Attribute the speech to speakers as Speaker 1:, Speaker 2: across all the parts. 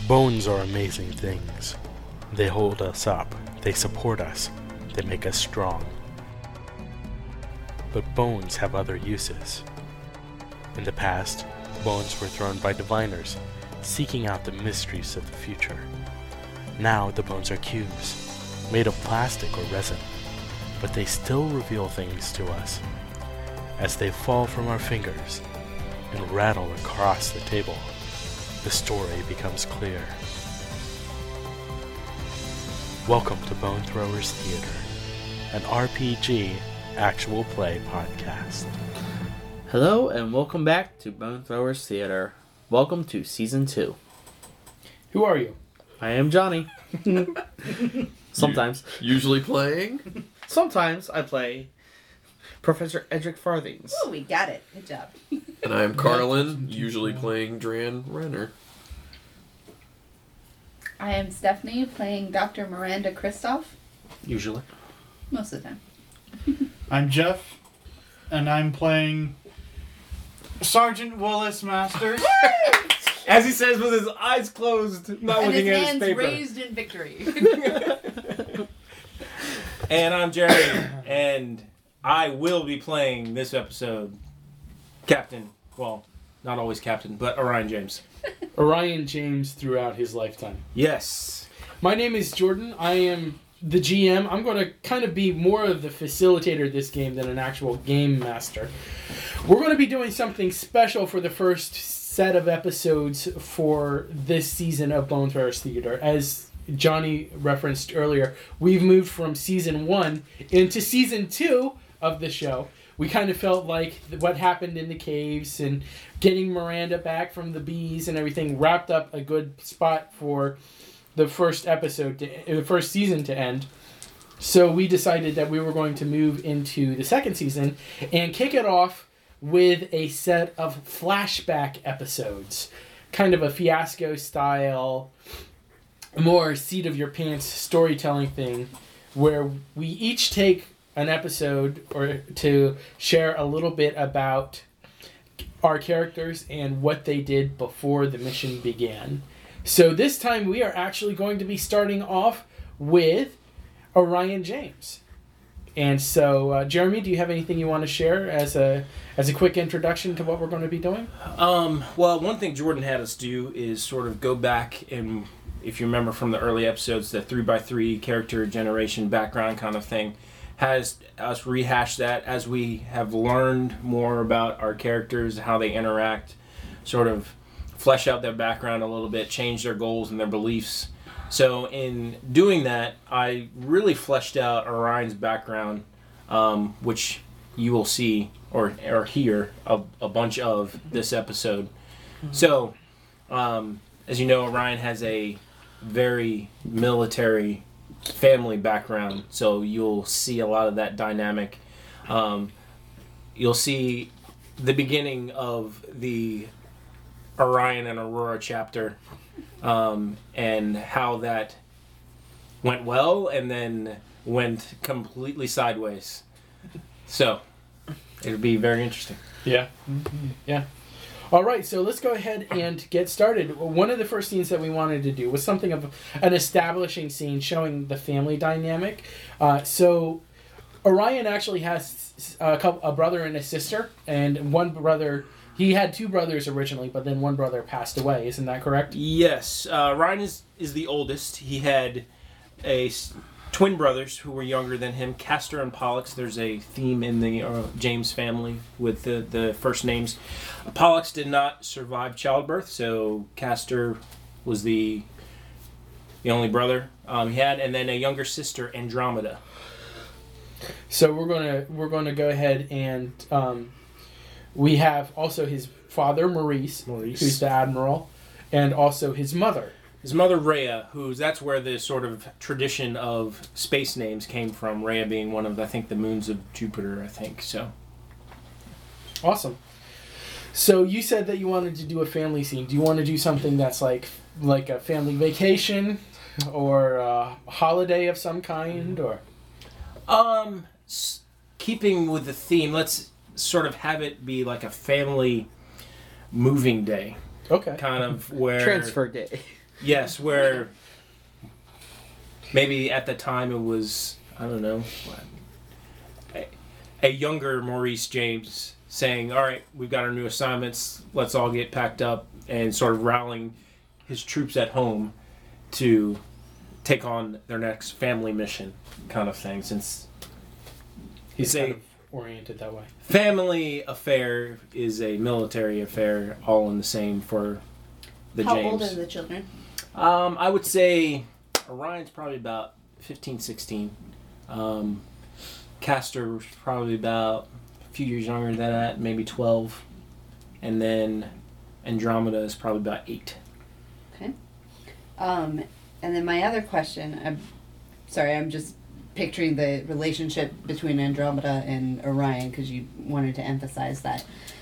Speaker 1: Bones are amazing things. They hold us up, they support us, they make us strong. But bones have other uses. In the past, bones were thrown by diviners, seeking out the mysteries of the future. Now the bones are cubes, made of plastic or resin, but they still reveal things to us. As they fall from our fingers and rattle across the table, the story becomes clear. Welcome to Bone Throwers Theater, an RPG actual play podcast.
Speaker 2: Hello and welcome back to Bone Throwers Theater. Welcome to Season 2.
Speaker 3: Who are you?
Speaker 2: I am Johnny. Sometimes.
Speaker 4: Usually playing?
Speaker 2: Sometimes I play Professor Edric Farthings.
Speaker 5: Oh, we got it. Good job.
Speaker 4: And I am Carlin, usually playing Dran Renner.
Speaker 5: I am Stephanie, playing Dr. Miranda Kristoff.
Speaker 2: Usually.
Speaker 5: Most of the time.
Speaker 3: I'm Jeff, and I'm playing Sergeant Willis Masters.
Speaker 6: As he says with his eyes closed, not
Speaker 5: And his
Speaker 6: looking at his
Speaker 5: hands
Speaker 6: paper.
Speaker 5: raised in victory.
Speaker 6: And I'm Jerry, and I will be playing this episode Captain, well, not always Captain, but Orion James.
Speaker 3: Orion James throughout his lifetime.
Speaker 6: Yes.
Speaker 3: My name is Jordan. I am the GM. I'm going to kind of be more of the facilitator of this game than an actual game master. We're going to be doing something special for the first set of episodes for this season of Bone Throwers Theater. As Johnny referenced earlier, we've moved from Season 1 into Season 2 of the show. We kind of felt like what happened in the caves and getting Miranda back from the bees and everything wrapped up a good spot for the first episode, the first season to end. So we decided that we were going to move into the second season and kick it off with a set of flashback episodes. Kind of a fiasco style, more seat of your pants storytelling thing where we each take an episode or to share a little bit about our characters and what they did before the mission began. So this time we are actually going to be starting off with Orion James. And so, Jeremy, do you have anything you want to share as a quick introduction to what we're going to be doing?
Speaker 6: Well, one thing Jordan had us do is sort of go back and, if you remember from the early episodes, the 3x3 character generation background kind of thing, has us rehash that as we have learned more about our characters, how they interact, sort of flesh out their background a little bit, change their goals and their beliefs. So in doing that, I really fleshed out Orion's background, which you will see or hear a bunch of this episode. Mm-hmm. So, as you know, Orion has a very military family background, so you'll see a lot of that dynamic. You'll see the beginning of the Orion and Aurora chapter, and how that went well and then went completely sideways. So it'll be very interesting.
Speaker 3: Yeah. Mm-hmm. Yeah. All right, so let's go ahead and get started. One of the first scenes that we wanted to do was something of an establishing scene showing the family dynamic. So Orion actually has a brother and a sister, and one brother, he had two brothers originally, but then one brother passed away. Isn't that correct?
Speaker 6: Yes. Orion is the oldest. He had twin brothers who were younger than him, Castor and Pollux. There's a theme in the James family with the first names. Pollux did not survive childbirth, so Castor was the only brother he had, and then a younger sister, Andromeda.
Speaker 3: So we're gonna go ahead and we have also his father Maurice, who's the admiral, and also his mother.
Speaker 6: His mother, Rhea, that's where the sort of tradition of space names came from. Rhea being one of, I think, the moons of Jupiter, I think, so.
Speaker 3: Awesome. So you said that you wanted to do a family scene. Do you want to do something that's like a family vacation or a holiday of some kind, or?
Speaker 6: Keeping with the theme, let's sort of have it be like a family moving day.
Speaker 3: Okay.
Speaker 6: Kind of where...
Speaker 2: Transfer day.
Speaker 6: Yes, where maybe at the time it was, I don't know, a younger Maurice James saying, all right, we've got our new assignments, let's all get packed up, and sort of rallying his troops at home to take on their next family mission kind of thing, since
Speaker 3: He's
Speaker 6: a
Speaker 3: kind of oriented that way.
Speaker 6: family affair is a military affair all in the same for the
Speaker 5: How
Speaker 6: James.
Speaker 5: old are the children?
Speaker 6: I would say Orion's probably about 15, 16. Castor was probably about a few years younger than that, maybe 12. And then Andromeda is probably about 8.
Speaker 5: Okay. And then my other question, I'm just picturing the relationship between Andromeda and Orion because you wanted to emphasize that.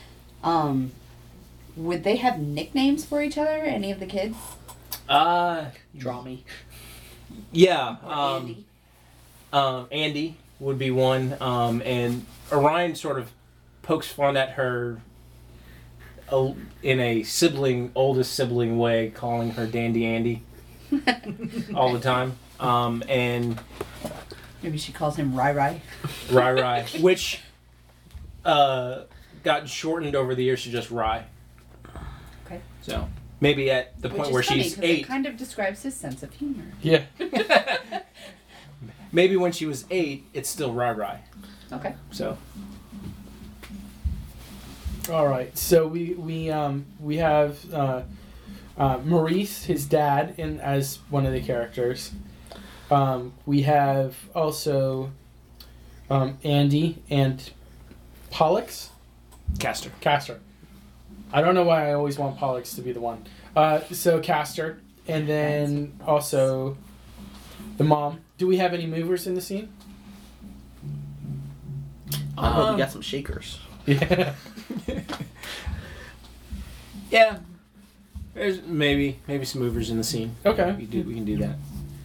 Speaker 5: Would they have nicknames for each other, any of the kids?
Speaker 2: Draw me.
Speaker 6: Yeah.
Speaker 5: Or Andy?
Speaker 6: Andy would be one. And Orion sort of pokes fun at her in a oldest sibling way, calling her Dandy Andy all the time. And
Speaker 5: Maybe she calls him Rai Rai.
Speaker 6: Rai Rai, which got shortened over the years to just Rai.
Speaker 5: Okay.
Speaker 6: So maybe at the
Speaker 5: Which
Speaker 6: point
Speaker 5: is
Speaker 6: where
Speaker 5: funny,
Speaker 6: she's
Speaker 5: 'cause
Speaker 6: 8.
Speaker 5: It kind of describes his sense of humor.
Speaker 3: Yeah.
Speaker 6: Maybe when she was 8, it's still Rai Rai.
Speaker 5: Okay.
Speaker 6: So
Speaker 3: All right. So we have Maurice, his dad, as one of the characters. We have also Andy and Pollux.
Speaker 6: Castor.
Speaker 3: Castor. I don't know why I always want Pollux to be the one. So Castor, and then also the mom. Do we have any movers in the scene?
Speaker 2: I hope you got some shakers.
Speaker 3: Yeah.
Speaker 6: Yeah. There's maybe some movers in the scene.
Speaker 3: Okay.
Speaker 6: We can do that.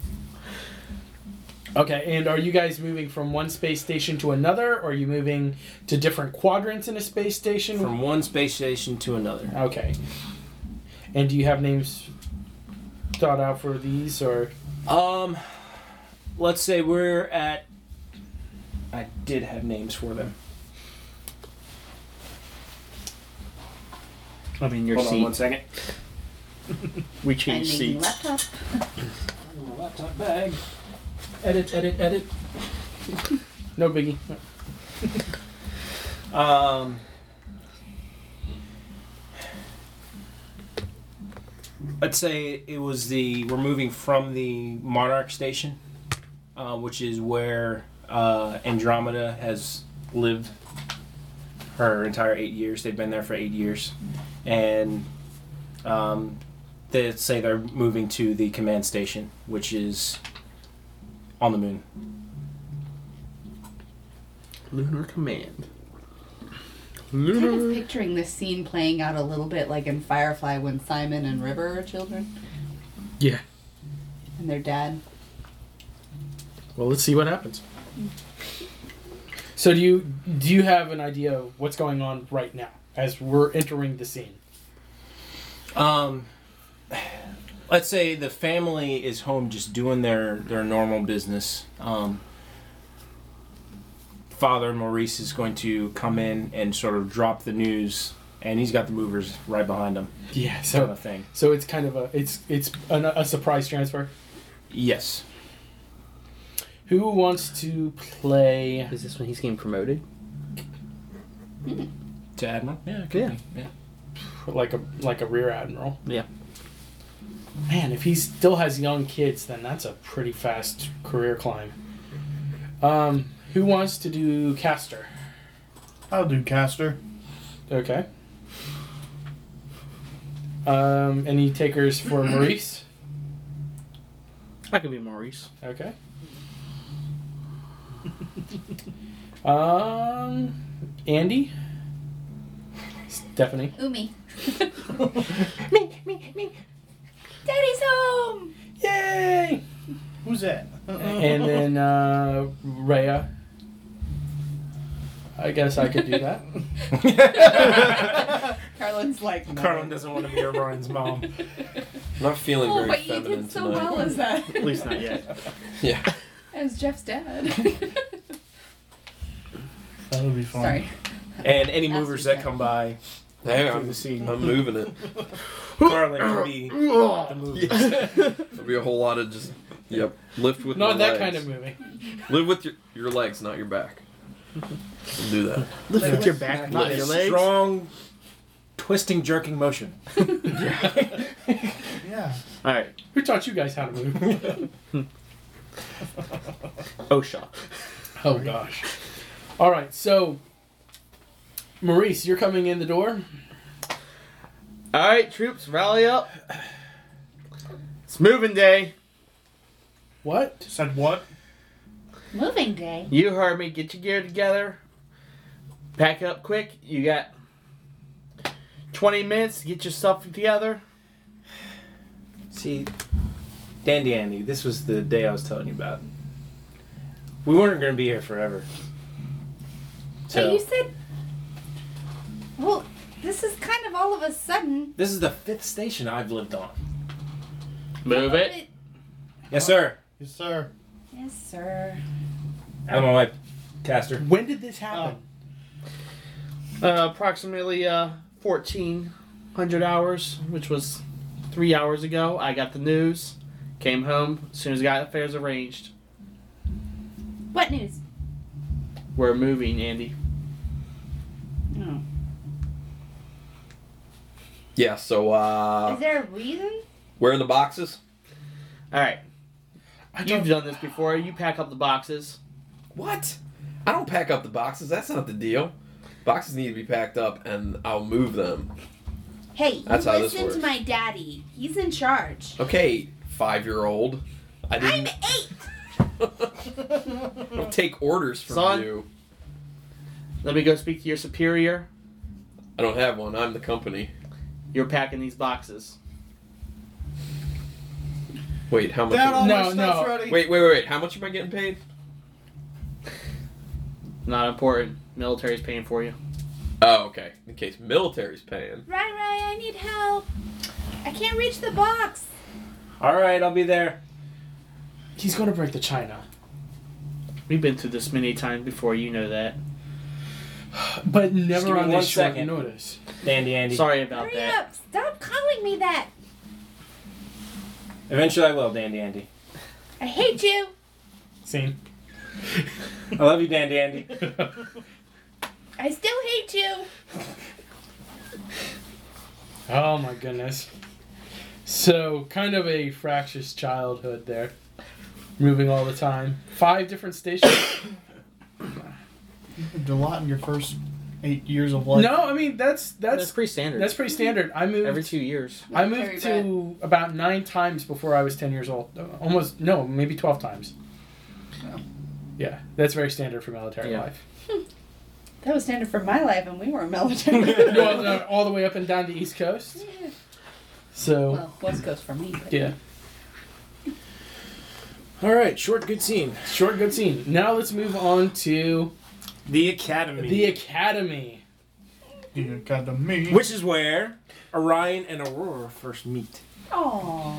Speaker 3: Okay, and are you guys moving from one space station to another, or are you moving to different quadrants in a space station?
Speaker 6: From one space station to another.
Speaker 3: Okay. And do you have names thought out for these, or?
Speaker 6: Let's say we're at. I did have names for them.
Speaker 2: I mean, your
Speaker 6: Hold on
Speaker 2: seat.
Speaker 6: 1 second.
Speaker 2: We changed
Speaker 5: Finding
Speaker 2: seats.
Speaker 5: laptop.
Speaker 6: My laptop bag. Edit.
Speaker 3: No biggie.
Speaker 6: Let's say it was we're moving from the Monarch station, which is where Andromeda has lived her entire 8 years. They've been there for 8 years. And they say they're moving to the command station, which is on the moon.
Speaker 2: Lunar Command.
Speaker 5: Kind of picturing this scene playing out a little bit like in Firefly when Simon and River are children.
Speaker 3: Yeah.
Speaker 5: And their dad.
Speaker 3: Well, let's see what happens. So do you have an idea of what's going on right now as we're entering the scene?
Speaker 6: Let's say the family is home just doing their normal business. Father Maurice is going to come in and sort of drop the news, and he's got the movers right behind him.
Speaker 3: Yeah.
Speaker 6: Kind
Speaker 3: So
Speaker 6: of thing.
Speaker 3: so it's kind of a surprise transfer.
Speaker 6: Yes.
Speaker 3: Who wants to play?
Speaker 2: Is this when he's getting promoted?
Speaker 6: To Admiral? Yeah. it could
Speaker 2: Yeah.
Speaker 6: be, yeah.
Speaker 3: Like a rear admiral.
Speaker 2: Yeah.
Speaker 3: Man, if he still has young kids, then that's a pretty fast career climb. Who wants to do Castor?
Speaker 7: I'll do Castor.
Speaker 3: Okay. Any takers for Maurice?
Speaker 2: I could be Maurice.
Speaker 3: Okay. Andy? Stephanie?
Speaker 5: Umi.
Speaker 2: Me.
Speaker 5: Daddy's home!
Speaker 3: Yay!
Speaker 7: Who's that?
Speaker 3: And then Rhea. I guess I could do that.
Speaker 5: Carlin's like, no.
Speaker 6: Carlin doesn't want to be Orion's mom.
Speaker 4: I'm not feeling very
Speaker 5: but you
Speaker 4: feminine
Speaker 5: did so
Speaker 4: tonight.
Speaker 5: well as that.
Speaker 2: At least not yet.
Speaker 4: Yeah.
Speaker 5: As Jeff's dad.
Speaker 7: That would be fun.
Speaker 5: Sorry.
Speaker 6: And any
Speaker 5: That's
Speaker 6: movers
Speaker 5: okay.
Speaker 6: that come by
Speaker 4: Hey,
Speaker 6: through the scene.
Speaker 4: I'm moving it.
Speaker 6: Carlin can be the movers.
Speaker 4: There'll be a whole lot of just, lift with
Speaker 3: Not
Speaker 4: my
Speaker 3: that
Speaker 4: legs.
Speaker 3: kind of movie.
Speaker 4: Live with your legs, not your back. We'll do that.
Speaker 2: Lift with your back, not your legs.
Speaker 6: Strong, twisting, jerking motion.
Speaker 7: Yeah.
Speaker 2: All right.
Speaker 3: Who taught you guys how to move?
Speaker 2: OSHA.
Speaker 3: Oh gosh. All right, so Maurice, you're coming in the door.
Speaker 2: All right, troops, rally up. It's moving day.
Speaker 3: What?
Speaker 7: Said what?
Speaker 5: Moving day.
Speaker 2: You heard me. Get your gear together. Pack up quick. You got 20 minutes to get your stuff together.
Speaker 6: See, Dandy Andy, this was the day I was telling you about. We weren't going to be here forever.
Speaker 5: So
Speaker 6: So,
Speaker 5: you said. Well, this is kind of all of a sudden.
Speaker 6: this is the 5th station I've lived on.
Speaker 2: Move it.
Speaker 6: Yes, sir.
Speaker 7: Yes, sir.
Speaker 5: Yes, sir.
Speaker 6: Out of my way, Caster.
Speaker 3: When did this happen?
Speaker 2: Approximately 1,400 hours, which was 3 hours ago. I got the news. Came home as soon as I got affairs arranged.
Speaker 5: What news?
Speaker 2: We're moving, Andy.
Speaker 5: No.
Speaker 4: Yeah, so,
Speaker 5: Is there a reason?
Speaker 4: where are the boxes?
Speaker 2: All right. You've done this before. You pack up the boxes.
Speaker 4: What? I don't pack up the boxes. That's not the deal. Boxes need to be packed up, and I'll move them.
Speaker 5: Hey,
Speaker 4: That's
Speaker 5: you
Speaker 4: how this
Speaker 5: listen to
Speaker 4: works.
Speaker 5: my daddy. He's in charge.
Speaker 4: Okay, 5-year-old. I
Speaker 5: I'm
Speaker 4: didn't
Speaker 5: 8.
Speaker 4: I'll take orders from
Speaker 2: Son?
Speaker 4: you.
Speaker 2: Let me go speak to your superior.
Speaker 4: I don't have one. I'm the company.
Speaker 2: You're packing these boxes.
Speaker 4: Wait, how much?
Speaker 7: Dad, all
Speaker 3: No,
Speaker 7: my stuff's
Speaker 3: no.
Speaker 7: ready.
Speaker 4: Wait. How much am I getting paid?
Speaker 2: Not important. Military's paying for you.
Speaker 4: Oh, okay. In case military's paying.
Speaker 5: Right, I need help. I can't reach the box.
Speaker 6: All right, I'll be there.
Speaker 3: He's going to break the china.
Speaker 2: We've been through this many times before. You know that.
Speaker 3: But
Speaker 6: Just
Speaker 3: never
Speaker 6: give me
Speaker 3: on
Speaker 6: 1
Speaker 3: this short
Speaker 6: second.
Speaker 3: notice.
Speaker 6: Dandy Andy.
Speaker 2: Sorry about
Speaker 5: Hurry
Speaker 2: that.
Speaker 5: up. Stop calling me that.
Speaker 6: Eventually I will, Dandy Andy.
Speaker 5: I hate you.
Speaker 3: Scene.
Speaker 6: I love you, Dandy Andy.
Speaker 5: I still hate you.
Speaker 3: Oh my goodness. So, kind of a fractious childhood there. Moving all the time. 5 different stations.
Speaker 7: You did a lot in your first 8 years of life.
Speaker 3: No, I mean
Speaker 2: That's
Speaker 3: that's
Speaker 2: pretty standard.
Speaker 3: that's pretty standard. I moved
Speaker 2: Every 2 years.
Speaker 3: I
Speaker 5: Military
Speaker 3: moved to about 9 times before I was 10 years old. Almost, no, maybe 12 times.
Speaker 5: Oh.
Speaker 3: Yeah, that's very standard for military
Speaker 2: Yeah.
Speaker 3: life.
Speaker 5: That was standard for my life, and we weren't military.
Speaker 3: Well, all the way up and down the East Coast. So,
Speaker 5: Well, West Coast for me. But
Speaker 3: yeah.
Speaker 6: All right, short, good scene.
Speaker 3: Short, good scene. Now let's move on to
Speaker 6: The Academy.
Speaker 3: the Academy.
Speaker 7: The Academy.
Speaker 6: Which is where Orion and Aurora first meet.
Speaker 5: Aww.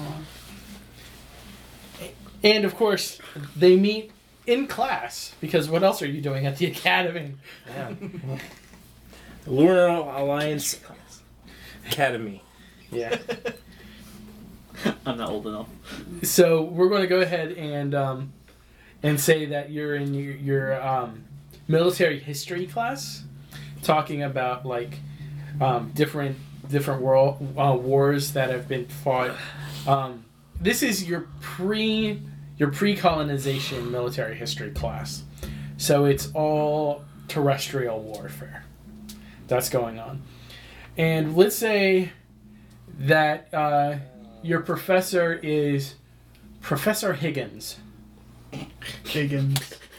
Speaker 3: And, of course, they meet in class. Because what else are you doing at the Academy?
Speaker 6: Yeah. The Lunar Alliance Academy.
Speaker 3: Yeah.
Speaker 2: I'm not old enough.
Speaker 3: So we're going to go ahead and say that you're in your military history class, talking about like different world wars that have been fought. This is your pre-colonization military history class, so it's all terrestrial warfare that's going on. And let's say that your professor is Professor Higgins.
Speaker 7: Higgins.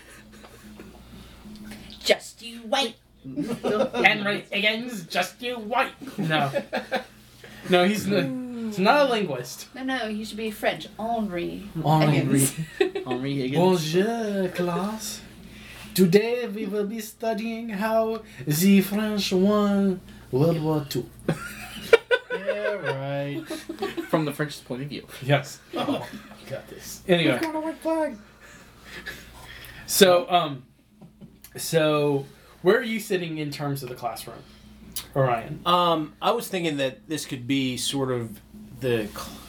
Speaker 5: Just you wait.
Speaker 3: Henry Higgins, just you wait. No, he's not a linguist.
Speaker 5: No, you should be French. Henri.
Speaker 3: Henri.
Speaker 5: Higgins.
Speaker 2: Henry Higgins.
Speaker 3: Bonjour, class. Today we will be studying how the French won World War II.
Speaker 7: Yeah, right.
Speaker 2: From the French's point of view.
Speaker 3: Yes. Oh, you got this. Anyway.
Speaker 4: Got a white flag.
Speaker 3: So where are you sitting in terms of the classroom, Orion?
Speaker 6: I was thinking that this could be the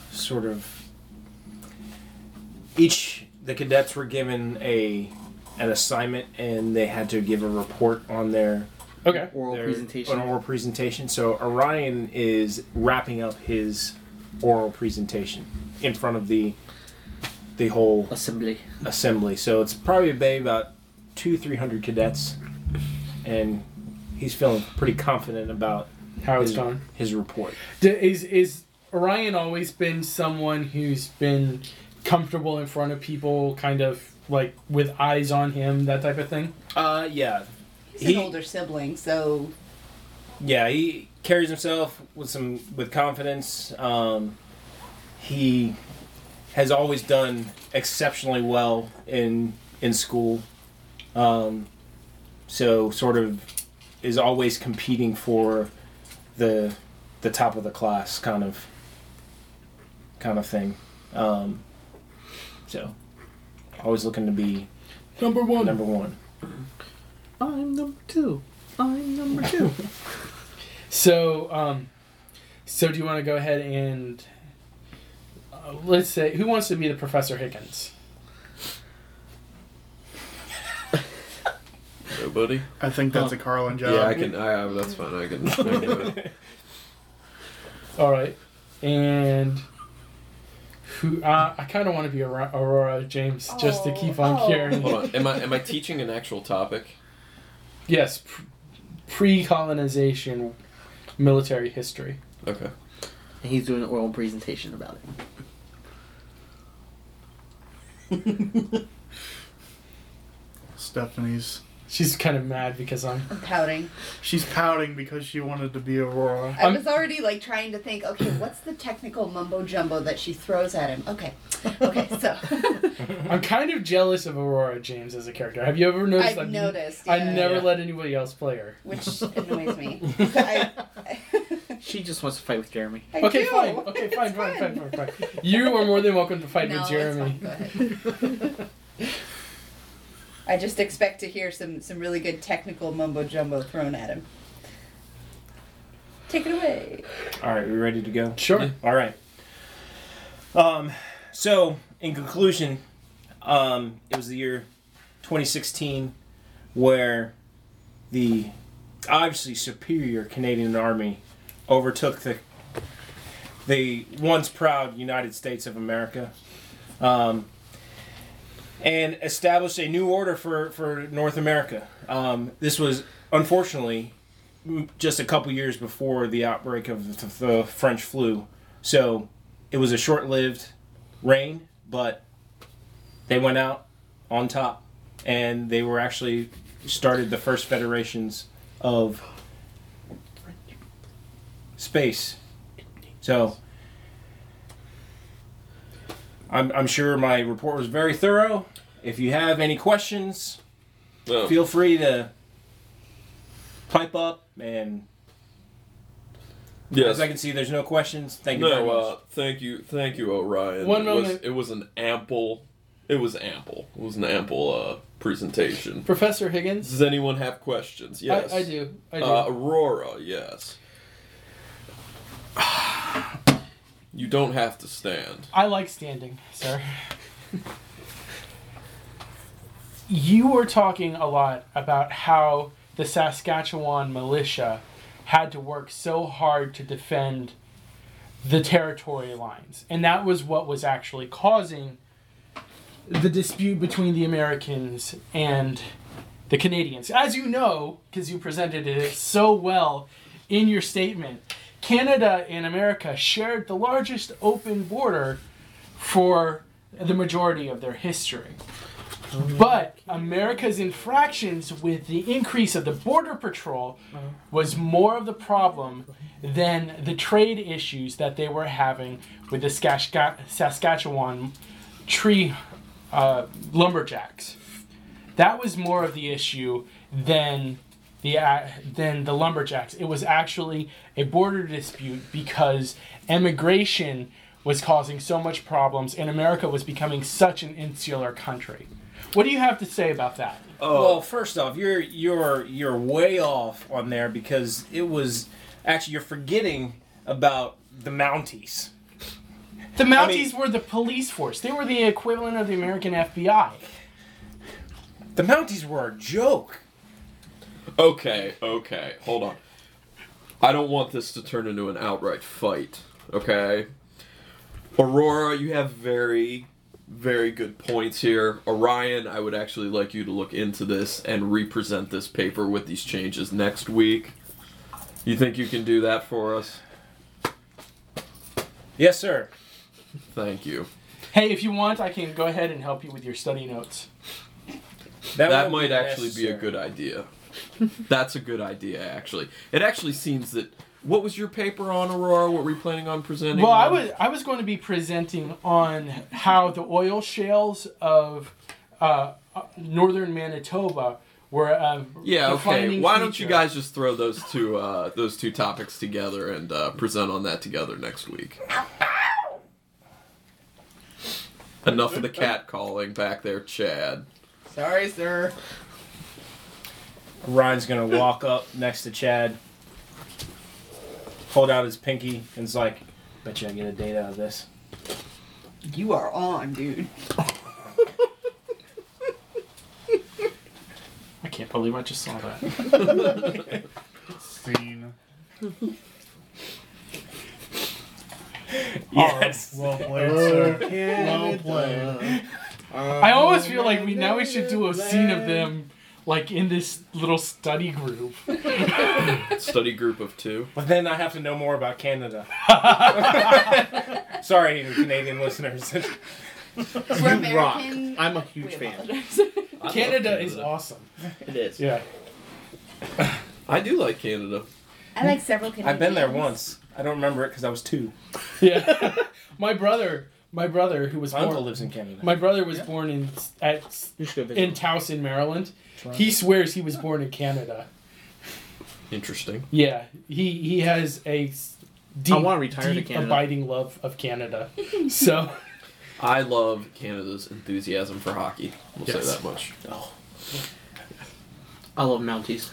Speaker 6: cadets were given an assignment and they had to give a report on their
Speaker 3: Okay.
Speaker 2: Oral presentation.
Speaker 6: An oral presentation. So Orion is wrapping up his oral presentation in front of the whole
Speaker 2: Assembly.
Speaker 6: So it's probably about 200-300 cadets, and he's feeling pretty confident about
Speaker 3: How it's going.
Speaker 6: his report.
Speaker 3: Is Orion always been someone who's been comfortable in front of people, kind of like with eyes on him, that type of thing?
Speaker 6: Yeah.
Speaker 5: He's an older sibling, so
Speaker 6: Yeah, he carries himself with confidence. He has always done exceptionally well in school. So sort of is always competing for the top of the class kind of thing. So always looking to be
Speaker 3: Number one.
Speaker 6: number one.
Speaker 2: I'm number 2. I'm number 2.
Speaker 3: So do you want to go ahead and let's say, who wants to be the Professor Higgins?
Speaker 4: Nobody.
Speaker 7: I think that's a Carlin job.
Speaker 4: Yeah, I can. That's fine. I can do it.
Speaker 3: All right, and who? I kind of want to be Aurora James, just to keep on carrying.
Speaker 4: Hold on. Am I teaching an actual topic?
Speaker 3: Yes, pre-colonization military history.
Speaker 4: Okay.
Speaker 2: And he's doing an oral presentation about it.
Speaker 7: Stephanie's.
Speaker 3: She's kind of mad because I'm
Speaker 5: pouting.
Speaker 7: She's pouting because she wanted to be Aurora.
Speaker 5: I was already like trying to think, okay, what's the technical mumbo jumbo that she throws at him? Okay, so.
Speaker 3: I'm kind of jealous of Aurora James as a character. Have you ever noticed?
Speaker 5: I've noticed.
Speaker 3: I
Speaker 5: Yeah.
Speaker 3: never let anybody else play her.
Speaker 5: Which annoys me.
Speaker 2: She just wants to fight with Jeremy.
Speaker 5: I
Speaker 3: Okay,
Speaker 5: do.
Speaker 3: fine. Okay,
Speaker 5: It's
Speaker 3: fine. You are more than welcome to fight
Speaker 5: No,
Speaker 3: with
Speaker 5: it's
Speaker 3: Jeremy.
Speaker 5: fine. Go ahead. I just expect to hear some really good technical mumbo jumbo thrown at him. Take it away.
Speaker 6: All right, we ready to go?
Speaker 3: Sure.
Speaker 6: All right. So, in conclusion, it was the year 2016 where the obviously superior Canadian Army overtook the once proud United States of America, and established a new order for North America. This was, unfortunately, just a couple years before the outbreak of the French flu. So it was a short-lived reign, but they went out on top, and they were actually started the first federations of space. So I'm sure my report was very thorough. If you have any questions,
Speaker 4: No.
Speaker 6: feel free to pipe up. And
Speaker 4: Yes.
Speaker 6: as I can see, there's no questions. Thank you very much.
Speaker 4: Thank you, Orion.
Speaker 3: One
Speaker 4: it
Speaker 3: moment.
Speaker 4: it was an ample. It was an ample presentation.
Speaker 3: Professor Higgins?
Speaker 4: Does anyone have questions? Yes.
Speaker 3: I do.
Speaker 4: Aurora, yes. You don't have to stand.
Speaker 3: I like standing, sir. You were talking a lot about how the Saskatchewan militia had to work so hard to defend the territory lines. And that was what was actually causing the dispute between the Americans and the Canadians. As you know, because you presented it so well in your statement, Canada and America shared the largest open border for the majority of their history. But America's infractions with the increase of the Border Patrol was more of the problem than the trade issues that they were having with the Saskatchewan tree lumberjacks. That was more of the issue than the lumberjacks. It was actually a border dispute because immigration was causing so much problems, and America was becoming such an insular country. What do you have to say about that?
Speaker 6: Well, first off, you're way off on there because it was actually you're forgetting about the Mounties.
Speaker 3: The Mounties were the police force. They were the equivalent of the American FBI.
Speaker 6: The Mounties were a joke.
Speaker 4: Okay, hold on. I don't want this to turn into an outright fight, okay? Aurora, you have very, very good points here. Orion, I would actually like you to look into this and represent this paper with these changes next week. You think you can do that for us?
Speaker 6: Yes, sir.
Speaker 4: Thank you.
Speaker 3: Hey, if you want, I can go ahead and help you with your study notes.
Speaker 4: That might actually be a good idea. That's a good idea, actually. It actually seems that... What was your paper on, Aurora? What were you planning on presenting?
Speaker 3: Well,
Speaker 4: on?
Speaker 3: I was going to be presenting on how the oil shales of northern Manitoba were
Speaker 4: yeah, okay.
Speaker 3: defining
Speaker 4: Why don't you
Speaker 3: feature.
Speaker 4: guys just throw those two topics together and present on that together next week? Enough of the cat calling back there, Chad.
Speaker 5: Sorry, sir.
Speaker 6: Ryan's gonna walk up next to Chad, hold out his pinky, and it's like, "Bet you I get a date out of this."
Speaker 5: You are on, dude.
Speaker 3: I can't believe I just saw that.
Speaker 7: Scene.
Speaker 6: Yes.
Speaker 7: Well played, sir. Well played.
Speaker 3: I almost feel like we should do a scene of them like in this little study group.
Speaker 4: Study group of 2.
Speaker 6: But then I have to know more about Canada. Sorry, Canadian listeners.
Speaker 5: We're
Speaker 2: You rock.
Speaker 5: American.
Speaker 2: I'm a huge
Speaker 5: We
Speaker 2: fan.
Speaker 5: apologize.
Speaker 3: Canada is awesome.
Speaker 2: It is.
Speaker 3: Yeah.
Speaker 4: I do like Canada.
Speaker 5: I like several Canadians.
Speaker 6: I've been there once. I don't remember it because I was 2.
Speaker 3: Yeah. My brother who was
Speaker 6: My uncle
Speaker 3: born
Speaker 6: lives in Canada.
Speaker 3: My brother was born in
Speaker 2: You should go visit.
Speaker 3: in Towson, Maryland. He swears he was born in Canada.
Speaker 4: Interesting.
Speaker 3: Yeah, he has a deep,
Speaker 2: I wanna retire to
Speaker 3: deep
Speaker 2: Canada.
Speaker 3: abiding love of Canada. So
Speaker 4: I love Canada's enthusiasm for hockey. We'll
Speaker 3: Yes.
Speaker 4: say that much.
Speaker 2: I love Mounties.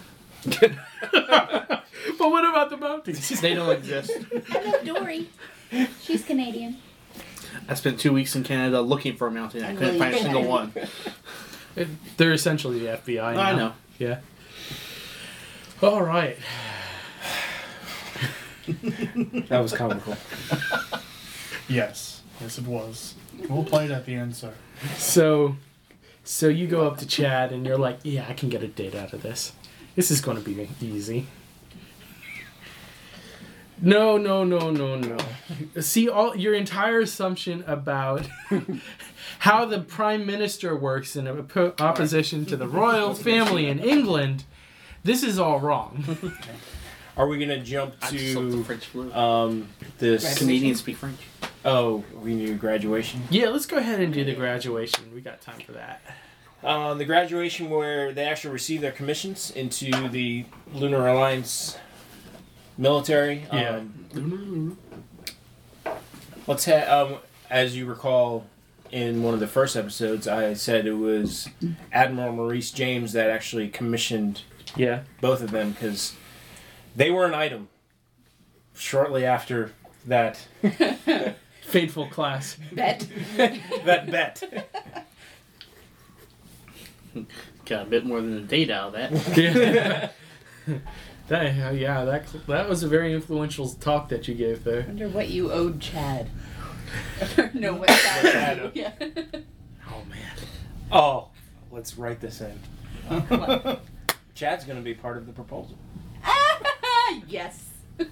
Speaker 3: but what about the Mounties?
Speaker 2: They don't exist.
Speaker 8: I love Dory. She's Canadian.
Speaker 2: I spent 2 weeks in Canada looking for a Mountie. I couldn't find a single one.
Speaker 3: They're essentially the FBI.
Speaker 2: I
Speaker 3: now.
Speaker 2: know.
Speaker 3: Yeah. All right.
Speaker 6: That was comical.
Speaker 7: Yes. Yes, it was. We'll play it at the end, sir.
Speaker 3: So you go up to Chad and you're like, yeah, I can get a date out of this. This is going to be easy. No. See, all your entire assumption about how the Prime Minister works in opposition to the royal family in England, this is all wrong.
Speaker 6: Are we gonna jump
Speaker 2: I just love the
Speaker 6: to
Speaker 2: French flu.
Speaker 6: this?
Speaker 2: Canadians speak French.
Speaker 6: Oh, we need graduation.
Speaker 3: Yeah, let's go ahead and do the graduation. We got time for that.
Speaker 6: The graduation where they actually receive their commissions into the Lunar Alliance military.
Speaker 3: Yeah.
Speaker 6: Let's have, as you recall, in one of the first episodes, I said it was Admiral Maurice James that actually commissioned
Speaker 3: Yeah.
Speaker 6: both of them because they were an item shortly after that
Speaker 3: Fateful class.
Speaker 5: Bet.
Speaker 6: that bet.
Speaker 2: Got a bit more than a date out of that.
Speaker 3: Yeah. That was a very influential talk that you gave there.
Speaker 5: I wonder what you owed Chad. No, what Chad owed you. Yeah.
Speaker 3: Oh man.
Speaker 6: Oh, let's write this in.
Speaker 5: What?
Speaker 6: Chad's going to be part of the proposal.
Speaker 5: Yes.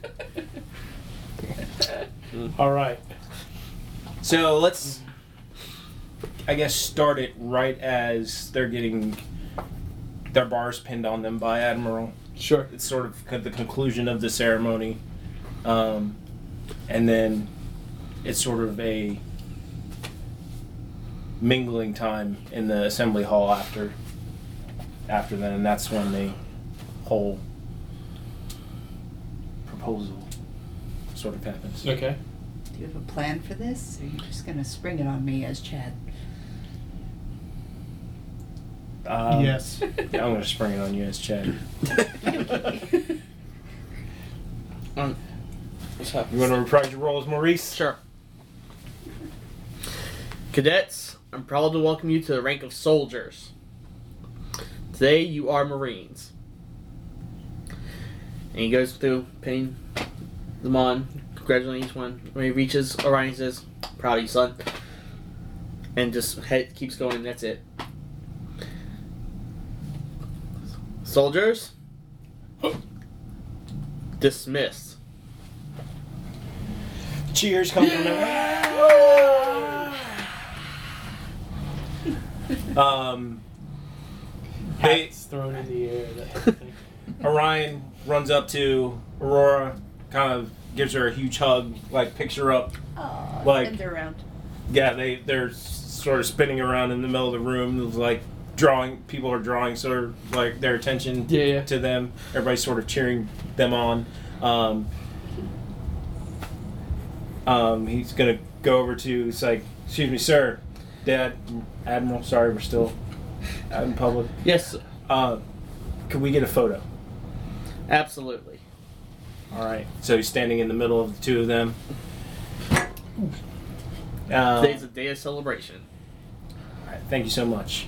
Speaker 3: All right.
Speaker 6: So let's, I guess, start it right as they're getting their bars pinned on them by Admiral.
Speaker 3: Sure.
Speaker 6: It's sort of the conclusion of the ceremony. And then it's sort of a mingling time in the assembly hall after. after then, and that's when the whole proposal sort of happens.
Speaker 3: Okay.
Speaker 5: Do you have a plan for this? Or are you just gonna spring it on me as Chad?
Speaker 7: Yes.
Speaker 6: Yeah, I'm gonna spring it on you as Chad.
Speaker 2: What's up?
Speaker 6: You want to reprise your role as Maurice?
Speaker 2: Sure. Cadets, I'm proud to welcome you to the rank of soldiers. Today you are Marines. And he goes through pinning them on, congratulating each one. When he reaches Orion, he says, "Proud of you, son." And just keeps going, and that's it. Soldiers, dismissed.
Speaker 6: Cheers come from there. They,
Speaker 3: Hats thrown in the air. That kind of thing.
Speaker 6: Orion runs up to Aurora, kind of gives her a huge hug, like picks her up.
Speaker 5: Oh,
Speaker 6: Like-
Speaker 5: spins her around.
Speaker 6: Yeah, they're sort of spinning around in the middle of the room. It's like people are drawing sort of like their attention
Speaker 3: Yeah.
Speaker 6: to them. Everybody's sort of cheering them on. He's gonna go over to, it's like, "Excuse me, sir, Dad, Admiral, sorry, we're still out in public.
Speaker 2: Yes,
Speaker 6: Could we get a photo?"
Speaker 2: absolutely.
Speaker 6: All right. So he's standing in the middle of the two of them.
Speaker 2: Today's a day of celebration.
Speaker 6: All right, thank you so much.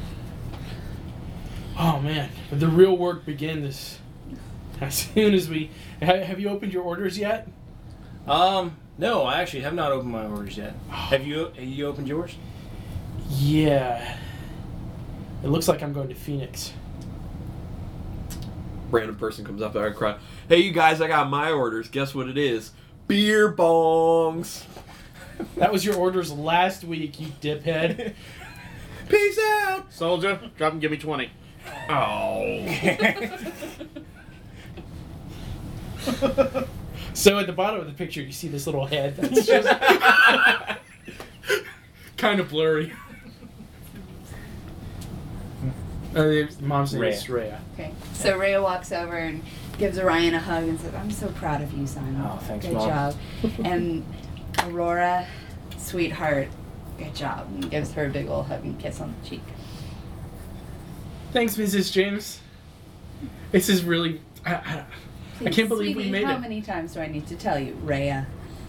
Speaker 3: Oh man, the real work begins as soon as we. Have you opened your orders yet?
Speaker 6: No, I actually have not opened my orders yet. Have you opened yours?
Speaker 3: Yeah. It looks like I'm going to Phoenix.
Speaker 4: Random person comes up there and cries, "Hey, you guys, I got my orders. Guess what it is? Beer bongs.
Speaker 3: That was your orders last week, you diphead.
Speaker 4: Peace out."
Speaker 2: Soldier, drop and give me 20.
Speaker 4: Oh.
Speaker 3: So at the bottom of the picture, you see this little head that's just kind of blurry. Mom's name is Rhea.
Speaker 5: Okay. So Rhea walks over and gives Orion a hug and says, "I'm so proud of you, son.
Speaker 6: Oh, thanks,
Speaker 5: Good
Speaker 6: Mom."
Speaker 5: job." And Aurora, sweetheart, good job. And gives her a big old hug and kiss on the cheek.
Speaker 3: Thanks, Mrs. James. This is really. I can't believe we
Speaker 5: Sweetie,
Speaker 3: made
Speaker 5: how
Speaker 3: it.
Speaker 5: many times do I need to tell you, Rhea?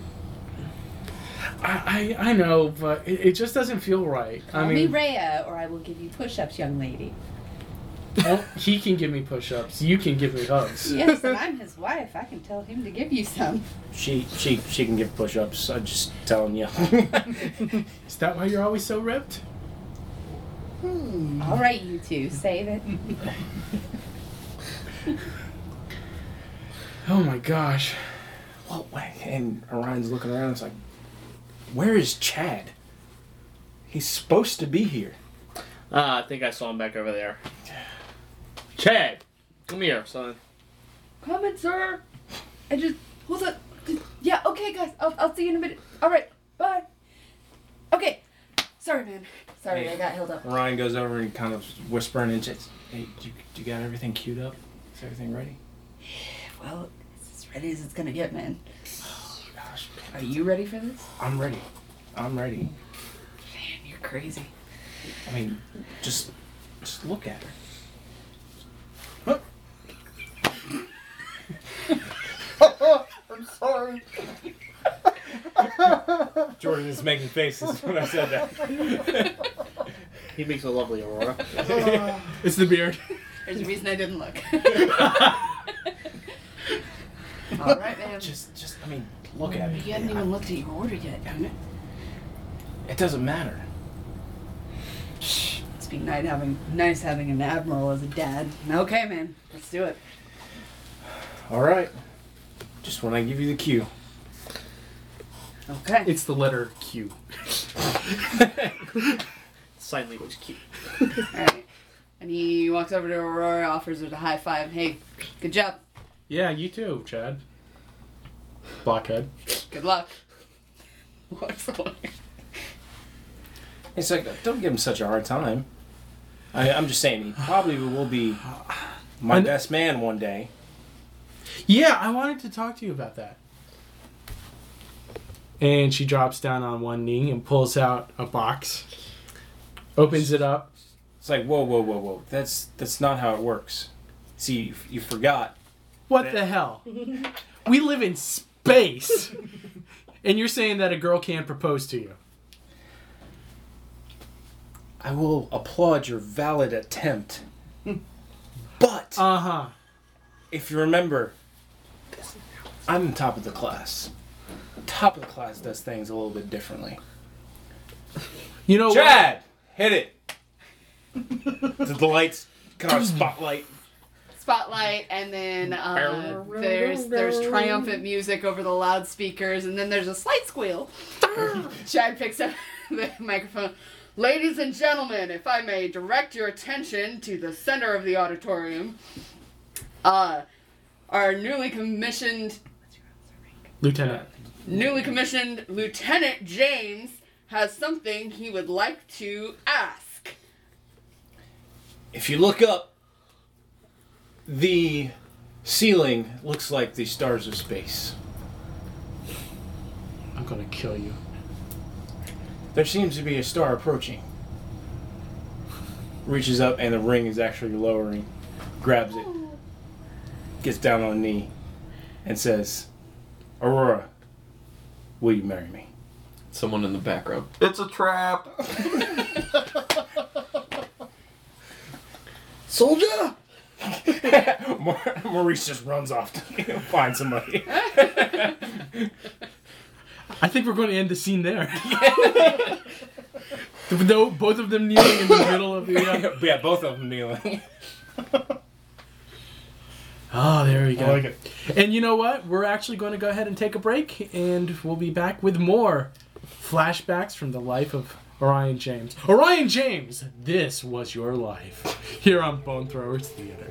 Speaker 3: I know, but it just doesn't feel right.
Speaker 5: Call me Rhea, or I will give you push-ups, young lady.
Speaker 3: Well, he can give me push-ups. You can give me hugs.
Speaker 5: Yes, and I'm his wife. I can tell him to give you some.
Speaker 6: She can give push-ups. I'm just telling you.
Speaker 3: Is that why you're always so ripped?
Speaker 5: All right, you two, save it.
Speaker 3: Oh my gosh.
Speaker 6: Well, and Orion's looking around. It's like, where is Chad? He's supposed to be here.
Speaker 2: I think I saw him back over there. Chad, come here, son.
Speaker 5: Coming, sir. I just hold on. Yeah, okay, guys. I'll see you in a minute. All right, bye. Okay. Sorry, man. Sorry,
Speaker 6: Hey.
Speaker 5: I got held up.
Speaker 6: Orion goes over and kind of whispering and says, "Hey, do you got everything queued up? Is everything ready?"
Speaker 5: Well, it's as ready as it's gonna get, man.
Speaker 6: Oh, gosh.
Speaker 5: Are you ready for this?
Speaker 6: I'm ready.
Speaker 5: Man, you're crazy.
Speaker 6: I mean, just look at her.
Speaker 7: I'm sorry.
Speaker 6: Jordan is making faces when I said that.
Speaker 2: He makes a lovely Aurora.
Speaker 3: It's the beard.
Speaker 5: There's a reason I didn't look. All right, man.
Speaker 6: Just, I mean, look at me.
Speaker 5: You hadn't even looked at your order yet, haven't it?
Speaker 6: It doesn't matter.
Speaker 5: It's been nice having an admiral as a dad. Okay, man. Let's do it.
Speaker 6: All right. Just when I give you the cue.
Speaker 5: Okay.
Speaker 3: It's the letter Q.
Speaker 2: Sign language cute.
Speaker 5: All right. And he walks over to Aurora, offers her the high five. Hey, good job.
Speaker 3: Yeah, you too, Chad. Blockhead.
Speaker 5: Good luck. Walks away.
Speaker 6: It's like, don't give him such a hard time. I'm just saying, he probably will be my best man one day.
Speaker 3: Yeah, I wanted to talk to you about that. And she drops down on one knee and pulls out a box, opens it up.
Speaker 6: It's like, whoa. That's not how it works. See, you forgot.
Speaker 3: What the hell? We live in space. And you're saying that a girl can't propose to you.
Speaker 6: I will applaud your valid attempt. But, if you remember, I'm the top of the class. Top of the class does things a little bit differently.
Speaker 3: You know
Speaker 6: Chad! Hit it! The lights, kind of spotlight.
Speaker 5: Spotlight, and then there's triumphant music over the loudspeakers, and then there's a slight squeal. Chad picks up the microphone. Ladies and gentlemen, if I may direct your attention to the center of the auditorium, our newly commissioned
Speaker 3: Lieutenant
Speaker 5: Lieutenant James has something he would like to ask.
Speaker 6: If you look up, the ceiling looks like the stars of space.
Speaker 3: I'm gonna kill you.
Speaker 6: There seems to be a star approaching. Reaches up and the ring is actually lowering. Grabs it. Gets down on a knee. And says, Aurora, will you marry me?
Speaker 4: Someone in the background. It's a trap!
Speaker 2: Soldier!
Speaker 6: Maurice just runs off to find somebody.
Speaker 3: I think we're going to end the scene there. Both of them kneeling in the middle of the...
Speaker 6: Yeah, both of them kneeling.
Speaker 3: Oh, there we go.
Speaker 7: I like it.
Speaker 3: And you know what? We're actually going to go ahead and take a break, and we'll be back with more flashbacks from the life of Orion James. Orion James, this was your life. Here on Bone Throwers Theater.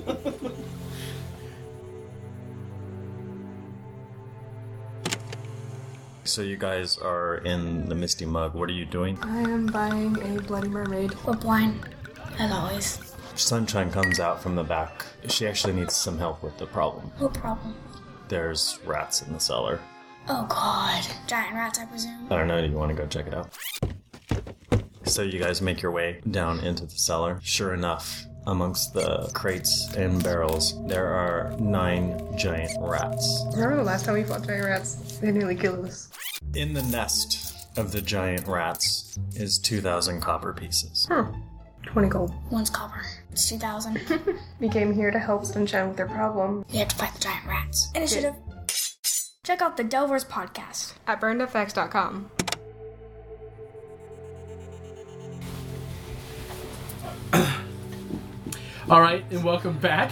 Speaker 9: So you guys are in the Misty Mug. What are you doing?
Speaker 10: I am buying a Bloody Mermaid.
Speaker 8: We're blind, as always.
Speaker 9: Sunshine comes out from the back. She actually needs some help with the problem.
Speaker 8: What problem?
Speaker 9: There's rats in the cellar.
Speaker 8: Oh god. Giant rats, I presume.
Speaker 9: I don't know, do you want to go check it out? So you guys make your way down into the cellar. Sure enough, amongst the crates and barrels, there are 9 giant rats.
Speaker 10: Remember the last time we fought giant rats? They nearly killed us.
Speaker 9: In the nest of the giant rats is 2,000 copper pieces.
Speaker 10: 20 gold.
Speaker 8: One's copper. It's 2,000.
Speaker 10: We came here to help Sunshine with their problem.
Speaker 8: You have to fight the giant rats. Initiative. Check out the Delvers podcast
Speaker 10: At burnedfx.com.
Speaker 3: All right, and welcome back.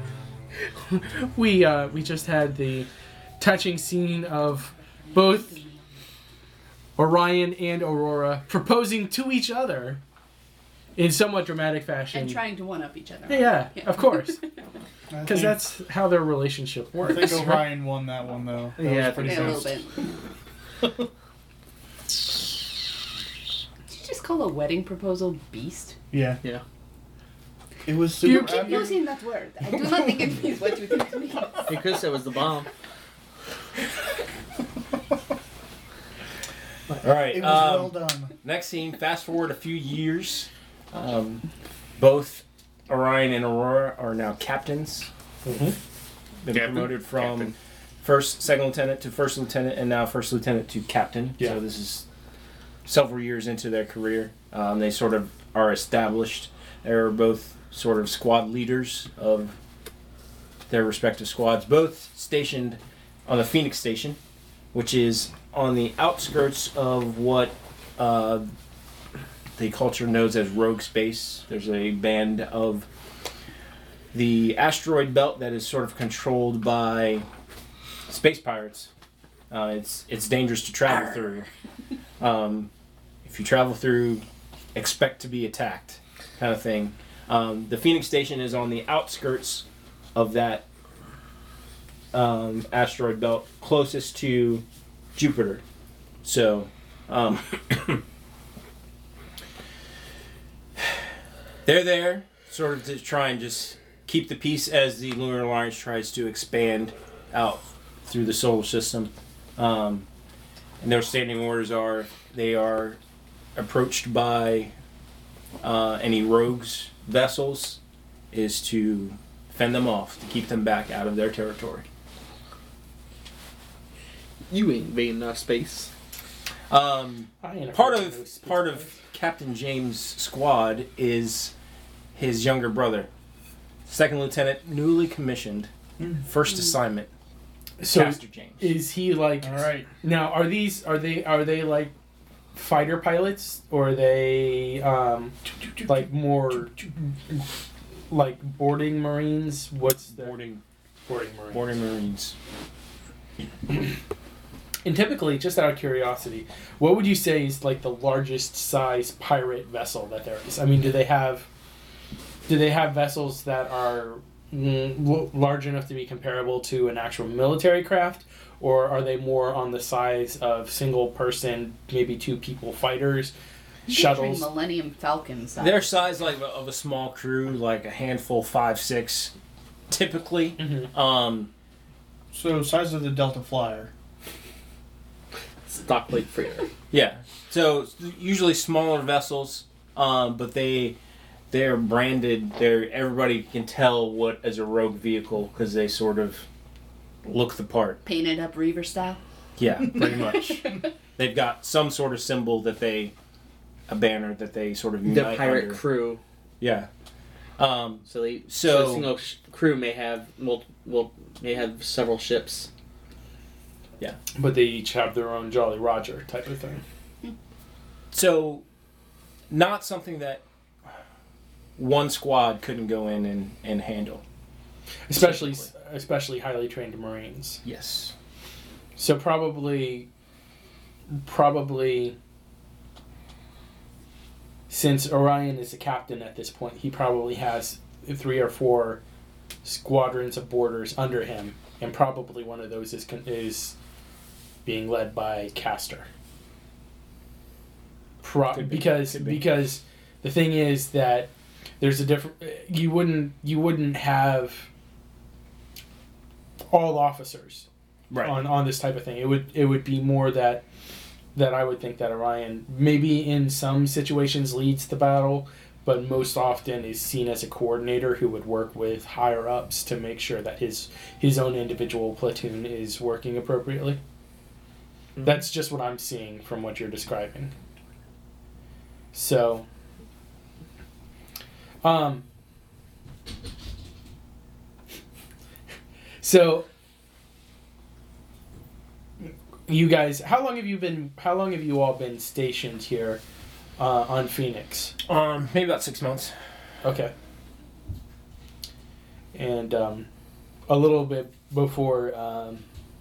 Speaker 3: We just had the touching scene of both Orion and Aurora proposing to each other in somewhat dramatic fashion.
Speaker 5: And trying to one-up each other.
Speaker 3: Yeah, of course. Because that's how their relationship works.
Speaker 7: I think Orion won that one, though. That was pretty
Speaker 5: a
Speaker 7: fast.
Speaker 5: little bit. Did you just call a wedding proposal beast?
Speaker 7: Yeah.
Speaker 2: Yeah.
Speaker 7: It was
Speaker 5: You
Speaker 7: super
Speaker 5: keep
Speaker 7: epic.
Speaker 5: using that word. I do not think it means what you think it means.
Speaker 2: Hey, Chris said it was the bomb.
Speaker 6: All right.
Speaker 7: It was well done.
Speaker 6: Next scene, fast forward a few years. Both Orion and Aurora are now captains. Been promoted from second lieutenant to first lieutenant, and now first lieutenant to captain.
Speaker 3: Yeah.
Speaker 6: So this is several years into their career. They sort of are established. They're both sort of squad leaders of their respective squads, both stationed on the Phoenix Station, which is on the outskirts of what the culture knows as Rogue Space. There's a band of the asteroid belt that is sort of controlled by space pirates. It's dangerous to travel through. If you travel through, expect to be attacked, kind of thing. The Phoenix Station is on the outskirts of that asteroid belt, closest to Jupiter. So, They're there, sort of to try and just keep the peace as the Lunar Alliance tries to expand out through the solar system. And their standing orders are they are approached by any rogues vessels is to fend them off, to keep them back out of their territory.
Speaker 2: You ain't invading our space.
Speaker 6: Part of Captain James' squad is his younger brother, second lieutenant, newly commissioned, first assignment.
Speaker 3: So
Speaker 6: Pastor James.
Speaker 3: is he like?
Speaker 7: All right.
Speaker 3: Now, are they like fighter pilots, or are they like more like boarding marines? What's the
Speaker 6: boarding
Speaker 3: marines?
Speaker 6: Boarding marines.
Speaker 3: And typically, just out of curiosity, what would you say is like the largest size pirate vessel that there is? I mean, do they have vessels that are large enough to be comparable to an actual military craft, or are they more on the size of single person, maybe 2 people fighters, shuttles?
Speaker 5: Millennium Falcon size.
Speaker 6: Their size like of a small crew, like a handful, 5, 6, typically.
Speaker 3: Mm-hmm.
Speaker 7: So size of the Delta Flyer.
Speaker 2: Stock plate freighter.
Speaker 6: Yeah. So usually smaller vessels, but they're branded. Everybody can tell what is a rogue vehicle because they sort of look the part.
Speaker 5: Painted up Reaver style.
Speaker 6: Yeah, pretty much. They've got some sort of symbol a banner that they sort of unite
Speaker 2: The pirate
Speaker 6: under.
Speaker 2: crew.
Speaker 6: Yeah.
Speaker 2: So a single crew may have several ships.
Speaker 6: Yeah.
Speaker 3: But they each have their own Jolly Roger type of thing.
Speaker 6: So, not something that one squad couldn't go in and handle.
Speaker 3: Especially highly trained Marines.
Speaker 6: Yes.
Speaker 3: So probably since Orion is a captain at this point, he probably has 3 or 4 squadrons of boarders under him, and probably one of those is being led by Castor. Because the thing is that there's a different. You wouldn't have all officers on this type of thing. It would be more that I would think that Orion maybe in some situations leads the battle, but most often is seen as a coordinator who would work with higher ups to make sure that his own individual platoon is working appropriately. Mm-hmm. That's just what I'm seeing from what you're describing. So, you guys, how long have you all been stationed here on Phoenix?
Speaker 6: Maybe about 6 months.
Speaker 3: Okay. And a little bit before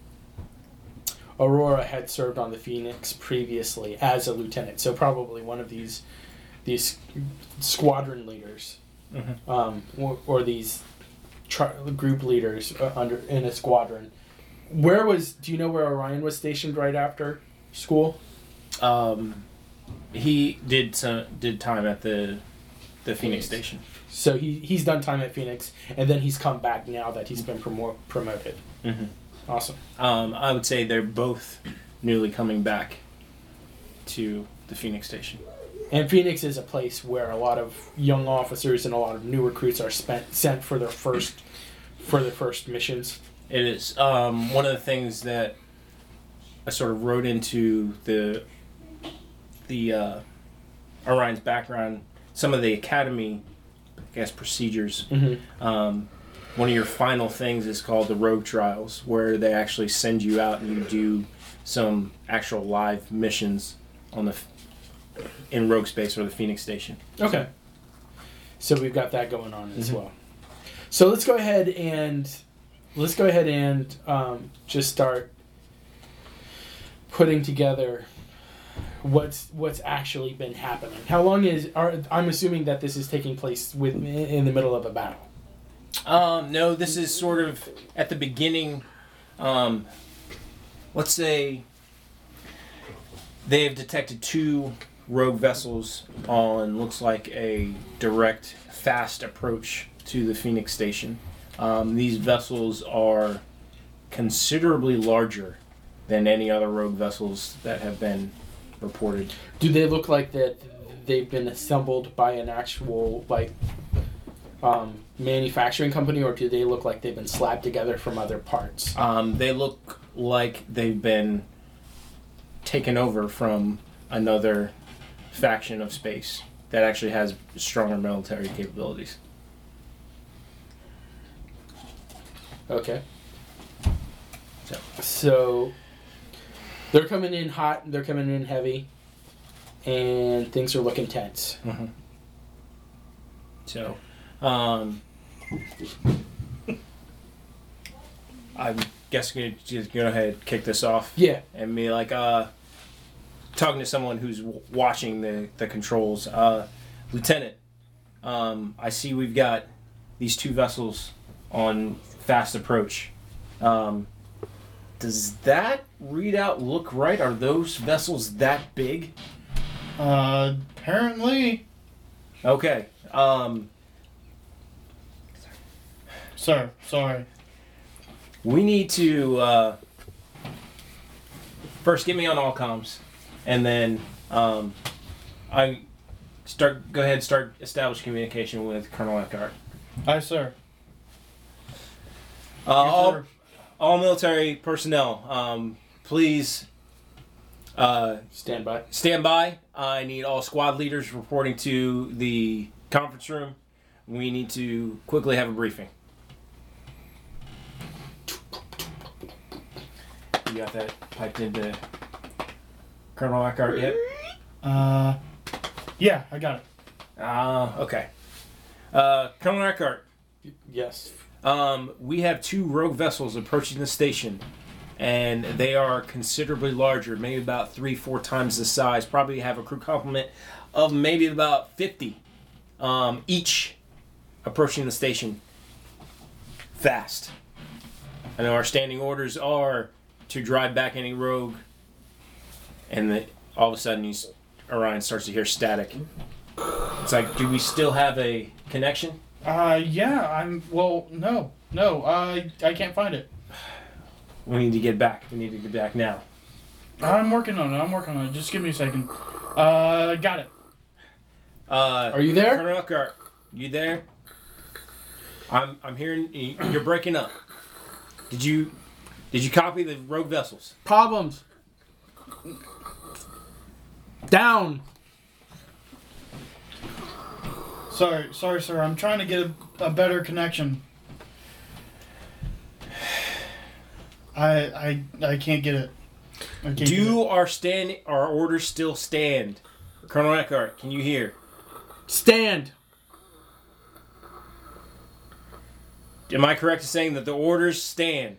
Speaker 3: Aurora had served on the Phoenix previously as a lieutenant, so probably one of these squadron leaders, mm-hmm. or these group leaders in a squadron. Do you know where Orion was stationed right after school?
Speaker 6: He did time at the Phoenix station.
Speaker 3: So he's done time at Phoenix, and then he's come back now that he's been promoted.
Speaker 6: Mm-hmm.
Speaker 3: Awesome.
Speaker 6: I would say they're both newly coming back to the Phoenix station.
Speaker 3: And Phoenix is a place where a lot of young officers and a lot of new recruits are sent for their first missions.
Speaker 6: It is one of the things that I sort of wrote into the Orion's background. Some of the academy, I guess, procedures. Mm-hmm. One of your final things is called the Rogue Trials, where they actually send you out and you do some actual live missions in Rogue Space or the Phoenix Station.
Speaker 3: Okay. So we've got that going on as well. So let's go ahead and just start putting together what's actually been happening. How long I'm assuming that this is taking place in the middle of a battle.
Speaker 6: No, this is sort of at the beginning. Let's say they have detected 2 rogue vessels on looks like a direct, fast approach to the Phoenix station. These vessels are considerably larger than any other rogue vessels that have been reported.
Speaker 3: Do they look like that they've been assembled by an actual manufacturing company, or do they look like they've been slapped together from other parts?
Speaker 6: They look like they've been taken over from another faction of space that actually has stronger military capabilities.
Speaker 3: Okay. So they're coming in hot, they're coming in heavy, and things are looking tense.
Speaker 6: Mm-hmm. So, I guess we could just go ahead and kick this off.
Speaker 3: Yeah.
Speaker 6: And be like, talking to someone who's watching the controls. Lieutenant, I see we've got these two vessels on fast approach. Does that readout look right? Are those vessels that big?
Speaker 7: Apparently.
Speaker 6: Okay.
Speaker 7: Sir, sorry.
Speaker 6: We need to first get me on all comms, and then go ahead and start establish communication with Colonel Eckhart.
Speaker 7: Aye, sir.
Speaker 6: All military personnel, please
Speaker 3: Stand by.
Speaker 6: stand by. I need all squad leaders reporting to the conference room. We need to quickly have a briefing. You got that piped into Colonel Eckhart yet?
Speaker 7: Yeah, I got it.
Speaker 6: Okay. Colonel Eckhart,
Speaker 3: Yes.
Speaker 6: we have two rogue vessels approaching the station, and they are considerably larger, maybe about 3-4 times the size. Probably have a crew complement of maybe about 50 each approaching the station fast. I know our standing orders are to drive back any rogue, and all of a sudden Orion starts to hear static. It's like, do we still have a connection?
Speaker 7: Yeah, no, I can't find it.
Speaker 6: We need to get back. We need to get back now.
Speaker 7: I'm working on it. Just give me a second. Got it.
Speaker 3: Are you there?
Speaker 6: Colonel Eckhart, you there? I'm hearing you're breaking up. Did you copy the rogue vessels?
Speaker 3: Problems. Down.
Speaker 7: Sorry, sir. I'm trying to get a better connection. I can't get it.
Speaker 6: Do our orders still stand? Colonel Eckhart, can you hear?
Speaker 3: Stand.
Speaker 6: Am I correct in saying that the orders stand?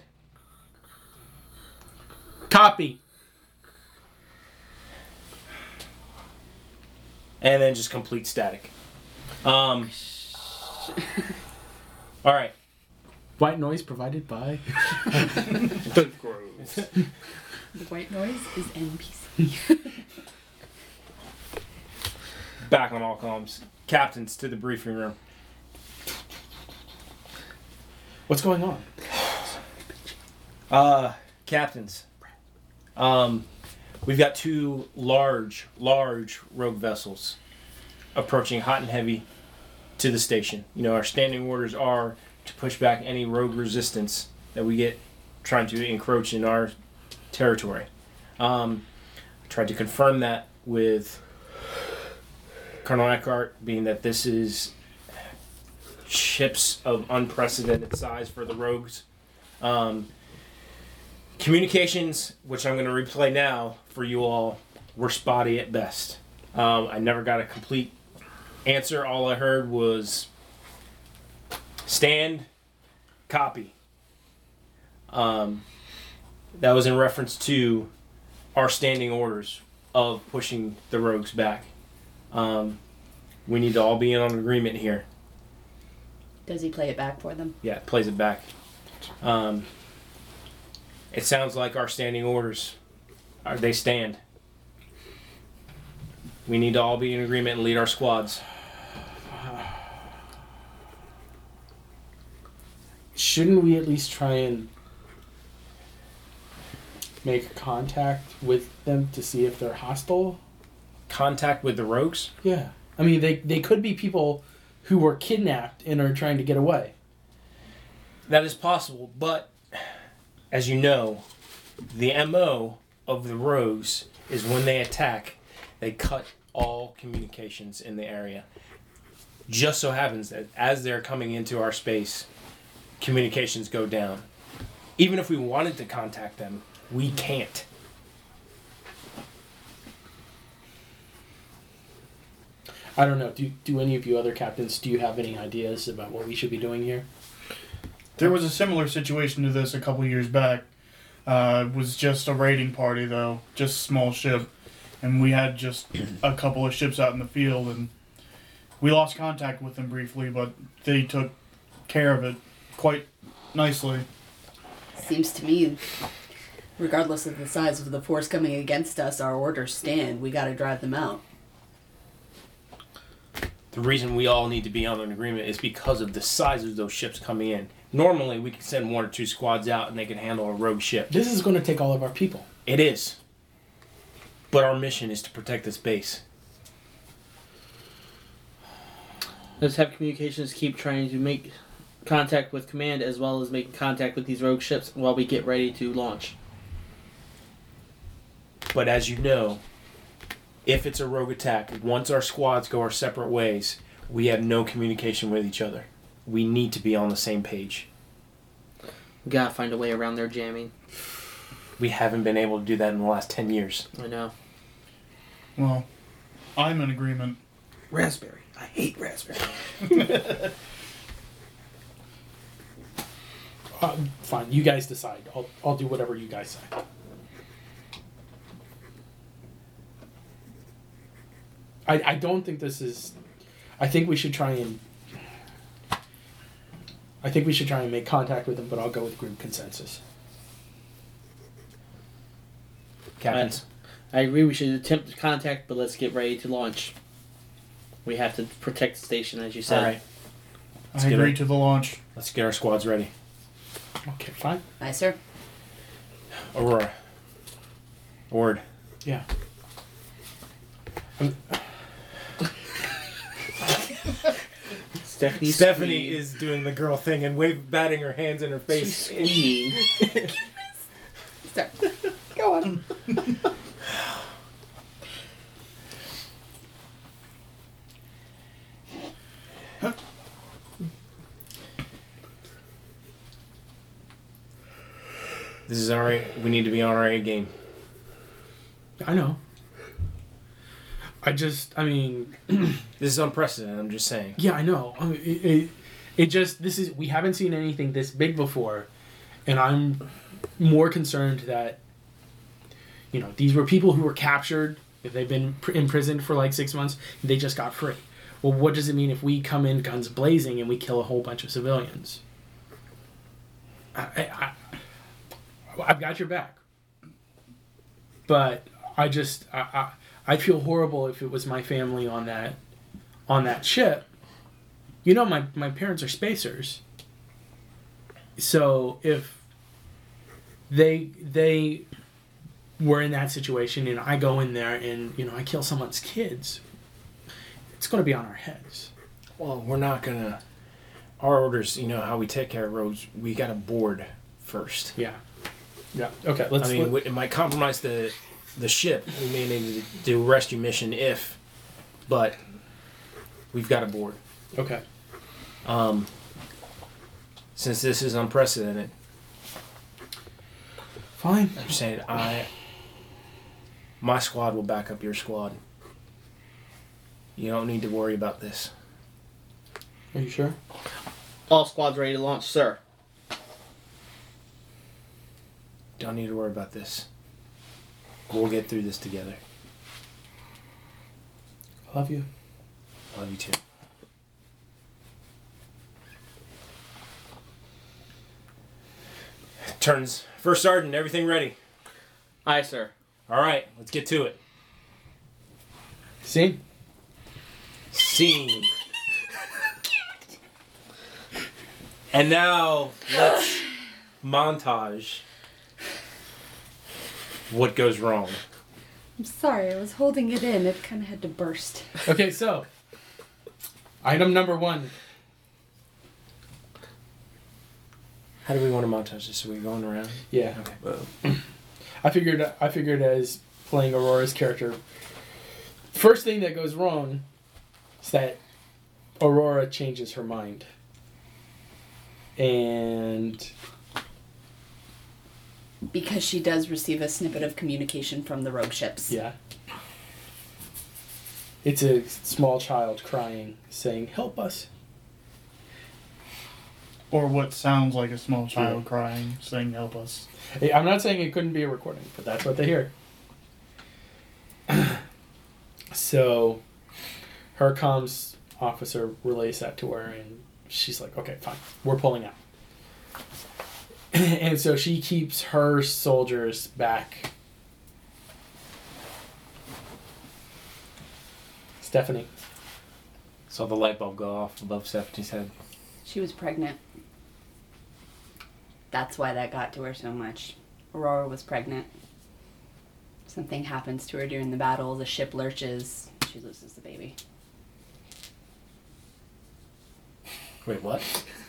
Speaker 3: Copy.
Speaker 6: And then just complete static. All right.
Speaker 3: White noise provided by.
Speaker 5: The white noise is NPC.
Speaker 6: Back on all comms. Captains to the briefing room.
Speaker 3: What's going on?
Speaker 6: Captains. We've got two large rogue vessels approaching hot and heavy to the station. You know, our standing orders are to push back any rogue resistance that we get trying to encroach in our territory. I tried to confirm that with Colonel Eckhart, being that this is ships of unprecedented size for the rogues. Communications, which I'm going to replay now for you all, were spotty at best. I never got a complete answer. All I heard was stand, copy. That was in reference to our standing orders of pushing the rogues back. We need to all be in on an agreement here.
Speaker 5: Does he play it back for them?
Speaker 6: Yeah, it plays it back. It sounds like our standing orders they stand. We need to all be in agreement and lead our squads.
Speaker 3: Shouldn't we at least try and make contact with them to see if they're hostile?
Speaker 6: Contact with the rogues?
Speaker 3: Yeah. I mean, they could be people who were kidnapped and are trying to get away.
Speaker 6: That is possible, but as you know, the MO of the rogues is when they attack, they cut all communications in the area. Just so happens that as they're coming into our space, communications go down. Even if we wanted to contact them, we can't.
Speaker 3: I don't know. Do any of you other captains, do you have any ideas about what we should be doing here?
Speaker 7: There was a similar situation to this a couple years back. It was just a raiding party, though. Just a small ship. And we had just a couple of ships out in the field, and we lost contact with them briefly, but they took care of it quite nicely.
Speaker 5: Seems to me, regardless of the size of the force coming against us, our orders stand. We got to drive them out.
Speaker 6: The reason we all need to be on an agreement is because of the size of those ships coming in. Normally, we can send 1 or 2 squads out and they can handle a rogue ship.
Speaker 3: This is going to take all of our people.
Speaker 6: It is. But our mission is to protect this base.
Speaker 2: Let's have communications keep trying to make contact with command as well as making contact with these rogue ships while we get ready to launch.
Speaker 6: But as you know, if it's a rogue attack, once our squads go our separate ways, we have no communication with each other. We need to be on the same page.
Speaker 2: We gotta find a way around their jamming.
Speaker 6: We haven't been able to do that in the last 10 years.
Speaker 2: I know.
Speaker 7: Well, I'm in agreement.
Speaker 2: Raspberry. I hate raspberry.
Speaker 3: Fine, you guys decide. I'll do whatever you guys say. I don't think this is... I think we should try and make contact with them, but I'll go with group consensus.
Speaker 6: Captains?
Speaker 2: I agree we should attempt contact, but let's get ready to launch. We have to protect the station, as you said.
Speaker 6: All right.
Speaker 7: I agree to the launch.
Speaker 6: Let's get our squads ready.
Speaker 3: Okay, fine.
Speaker 5: Aye, sir.
Speaker 6: Aurora. A word.
Speaker 3: Yeah.
Speaker 6: Stephanie is doing the girl thing and batting her hands in her face.
Speaker 5: Start. Go on.
Speaker 6: This is we need to be on our A game.
Speaker 3: I know. This
Speaker 6: is unprecedented, I'm just saying.
Speaker 3: Yeah, I know. We haven't seen anything this big before, and I'm more concerned that, these were people who were captured, if they've been imprisoned for like 6 months, they just got free. Well, what does it mean if we come in guns blazing and we kill a whole bunch of civilians? I've got your back. But I'd feel horrible if it was my family on that ship. My parents are spacers. So if they were in that situation and I go in there and, I kill someone's kids, it's going to be on our heads.
Speaker 6: Well, we're not going to... Our orders, how we take care of roads, we got to board first.
Speaker 3: Yeah. Yeah. Okay.
Speaker 6: It might compromise the ship. We may need to do a rescue mission but we've got to board.
Speaker 3: Okay.
Speaker 6: Since this is unprecedented.
Speaker 3: Fine.
Speaker 6: I'm saying my squad will back up your squad. You don't need to worry about this.
Speaker 3: Are you sure?
Speaker 2: All squads ready to launch, sir.
Speaker 6: Don't need to worry about this. We'll get through this together.
Speaker 3: I love you.
Speaker 6: I love you too. Turns. First Sergeant, everything ready?
Speaker 2: Aye, sir.
Speaker 6: All right, let's get to it.
Speaker 3: Scene.
Speaker 6: Scene. And now let's montage what goes wrong.
Speaker 5: I'm sorry, I was holding it in. It kind of had to burst.
Speaker 3: Okay, so item number 1.
Speaker 6: How do we want to montage this? Are we going around?
Speaker 3: Yeah.
Speaker 6: Okay.
Speaker 4: Well,
Speaker 3: I figured as playing Aurora's character, first thing that goes wrong is that Aurora changes her mind. And
Speaker 5: Because she does receive a snippet of communication from the rogue ships.
Speaker 3: yeah. It's a small child crying, saying, "Help us."
Speaker 7: Or what sounds like a small child crying, saying, "Help us."
Speaker 3: Hey, I'm not saying it couldn't be a recording, but that's what they hear. So, her comms officer relays that to her, and she's like, "Okay, fine, we're pulling out." And so she keeps her soldiers back. Stephanie.
Speaker 6: Saw the light bulb go off above Stephanie's head.
Speaker 5: She was pregnant. That's why that got to her so much. Aurora was pregnant. Something happens to her during the battle. The ship lurches. She loses the baby.
Speaker 6: Wait, what?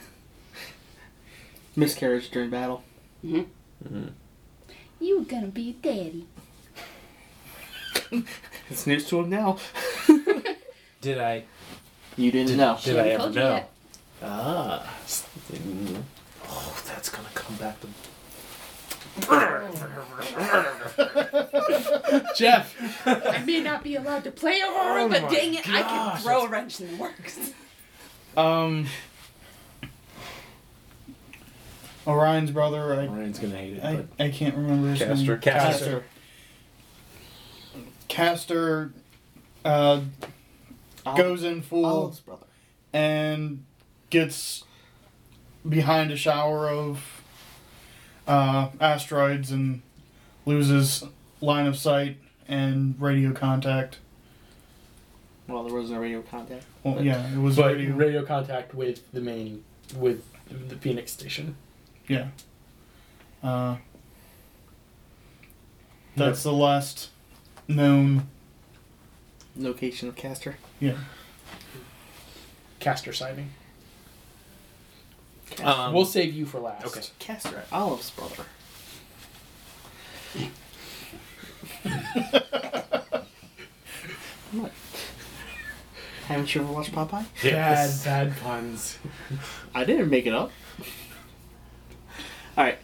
Speaker 2: Miscarriage during battle.
Speaker 5: You gonna be daddy.
Speaker 2: It's news to him now.
Speaker 6: Did I
Speaker 2: You didn't know.
Speaker 6: Did I ever
Speaker 5: told you
Speaker 6: know?
Speaker 5: yet.
Speaker 6: Ah. Oh, that's gonna come back to.
Speaker 3: Jeff!
Speaker 5: I may not be allowed to play Aurora,
Speaker 6: Oh
Speaker 5: but
Speaker 6: my
Speaker 5: dang it, I
Speaker 6: gosh,
Speaker 5: can throw a wrench in the works.
Speaker 7: Orion's brother,
Speaker 6: Ryan's gonna hate it.
Speaker 7: I can't remember his
Speaker 4: Castor.
Speaker 7: name.
Speaker 6: Castor.
Speaker 7: Castor goes in full
Speaker 2: Olive's brother.
Speaker 7: and gets behind a shower of asteroids and loses line of sight and radio contact.
Speaker 2: Well, there was no radio contact.
Speaker 7: Well, yeah, it was
Speaker 3: But
Speaker 7: radio.
Speaker 3: radio contact with with the Phoenix station.
Speaker 7: Yeah. That's the last known.
Speaker 2: Location of Castor.
Speaker 7: Yeah.
Speaker 3: Castor sighting.
Speaker 6: We'll
Speaker 3: Save you for last.
Speaker 6: Okay.
Speaker 2: Castor, Olive's brother. What? Haven't you ever watched Popeye?
Speaker 3: Bad puns.
Speaker 2: I didn't make it up. Alright.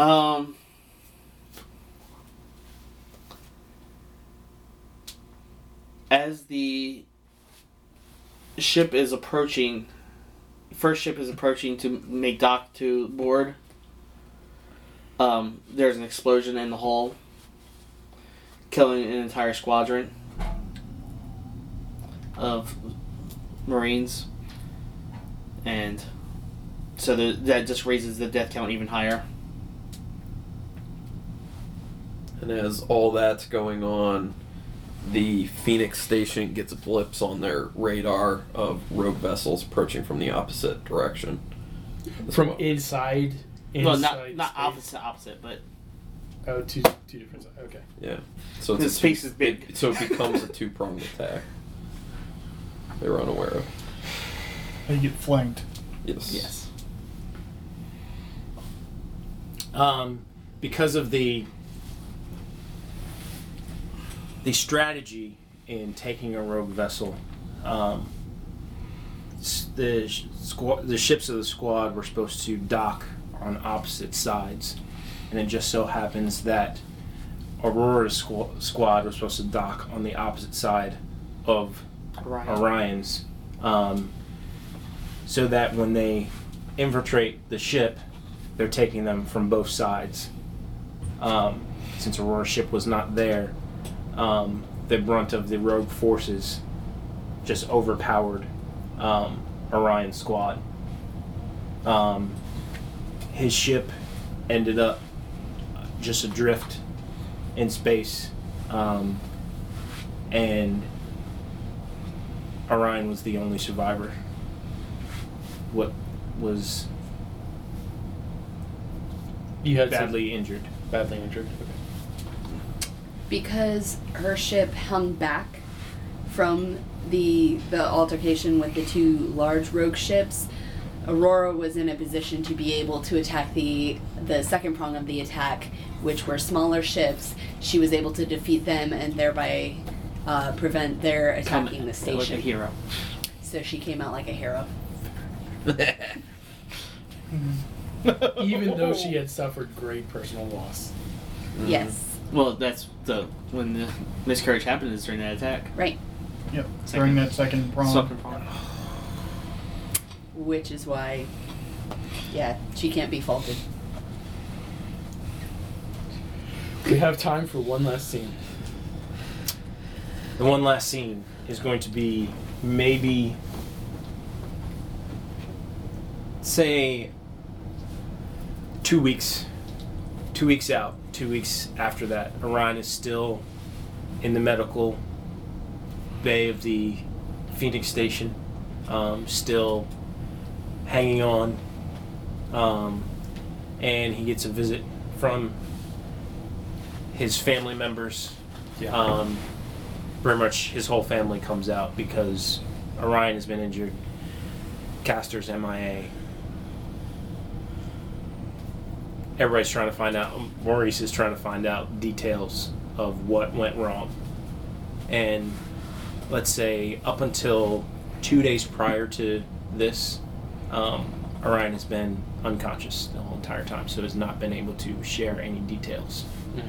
Speaker 2: As the ship is approaching, first ship is approaching to make dock to board, there's an explosion in the hull, killing an entire squadron of Marines. And so that just raises the death count even higher.
Speaker 4: And as all that's going on, the Phoenix station gets blips on their radar of rogue vessels approaching from the opposite direction.
Speaker 3: From inside
Speaker 2: Well, not
Speaker 3: space.
Speaker 2: opposite, but
Speaker 3: Oh, two different sides. Okay.
Speaker 4: Yeah. So
Speaker 2: the
Speaker 4: it's
Speaker 2: space is big.
Speaker 4: so it becomes a two-pronged attack. They were unaware of.
Speaker 7: They get flanked.
Speaker 4: Yes.
Speaker 6: Because of the strategy in taking a rogue vessel, the ships of the squad were supposed to dock on opposite sides, and it just so happens that Aurora's squad was supposed to dock on the opposite side of Orion's, so that when they infiltrate the ship, they're taking them from both sides. Since Aurora's ship was not there, the brunt of the rogue forces just overpowered Orion's squad. His ship ended up just adrift in space, and Orion was the only survivor. What was
Speaker 3: You had
Speaker 6: badly injured.
Speaker 3: badly injured. Okay.
Speaker 5: Because her ship hung back from the altercation with the two large rogue ships, Aurora was in a position to be able to attack the second prong of the attack, which were smaller ships. She was able to defeat them and thereby prevent their attacking the station.
Speaker 2: Like a hero.
Speaker 5: So she came out like a hero.
Speaker 3: Even though she had suffered great personal loss.
Speaker 5: Yes.
Speaker 2: Well, that's when the miscarriage happened is during that attack.
Speaker 5: Right.
Speaker 7: Yep. During that second prong.
Speaker 2: Second prong.
Speaker 5: Which is why, yeah, she can't be faulted.
Speaker 3: We have time for one last scene.
Speaker 6: The one last scene is going to be maybe, say, 2 weeks. 2 weeks out. 2 weeks after that. Orion is still in the medical bay of the Phoenix station. Still hanging on. And he gets a visit from his family members.
Speaker 3: Yeah.
Speaker 6: Pretty much his whole family comes out because Orion has been injured. Castor's MIA. Everybody's trying to find out. Maurice is trying to find out details of what went wrong. And let's say up until 2 days prior to this, Orion has been unconscious the whole entire time, so has not been able to share any details.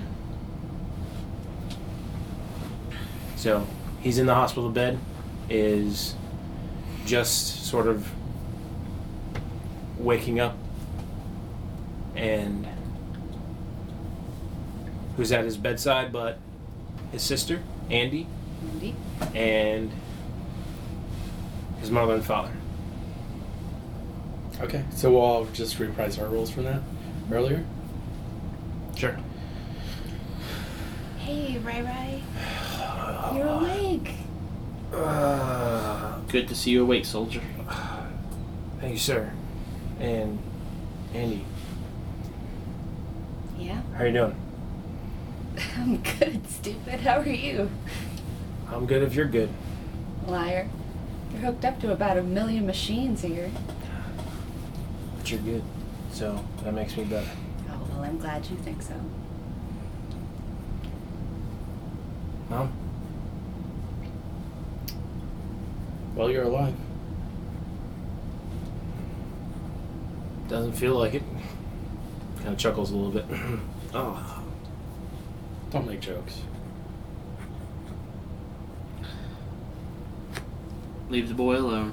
Speaker 6: So he's in the hospital bed, is just sort of waking up, and who's at his bedside but his sister, Andy, and his mother and father.
Speaker 3: Okay, so we'll all just reprise our rules from that earlier?
Speaker 6: Sure.
Speaker 5: Hey, Rai Rai. You're awake.
Speaker 2: Good to see you awake, soldier.
Speaker 6: Thank you, sir. And Andy,
Speaker 5: Yeah?
Speaker 6: how you doing?
Speaker 5: I'm good, stupid. How are you?
Speaker 6: I'm good if you're good.
Speaker 5: Liar. You're hooked up to about 1 million machines here.
Speaker 6: But you're good. So that makes me better.
Speaker 5: Oh, well, I'm glad you think so.
Speaker 6: Mom?
Speaker 3: Well, you're alive.
Speaker 6: Doesn't feel like it. Kind of chuckles a little bit. Oh.
Speaker 3: Don't make jokes.
Speaker 2: Leave the boy alone.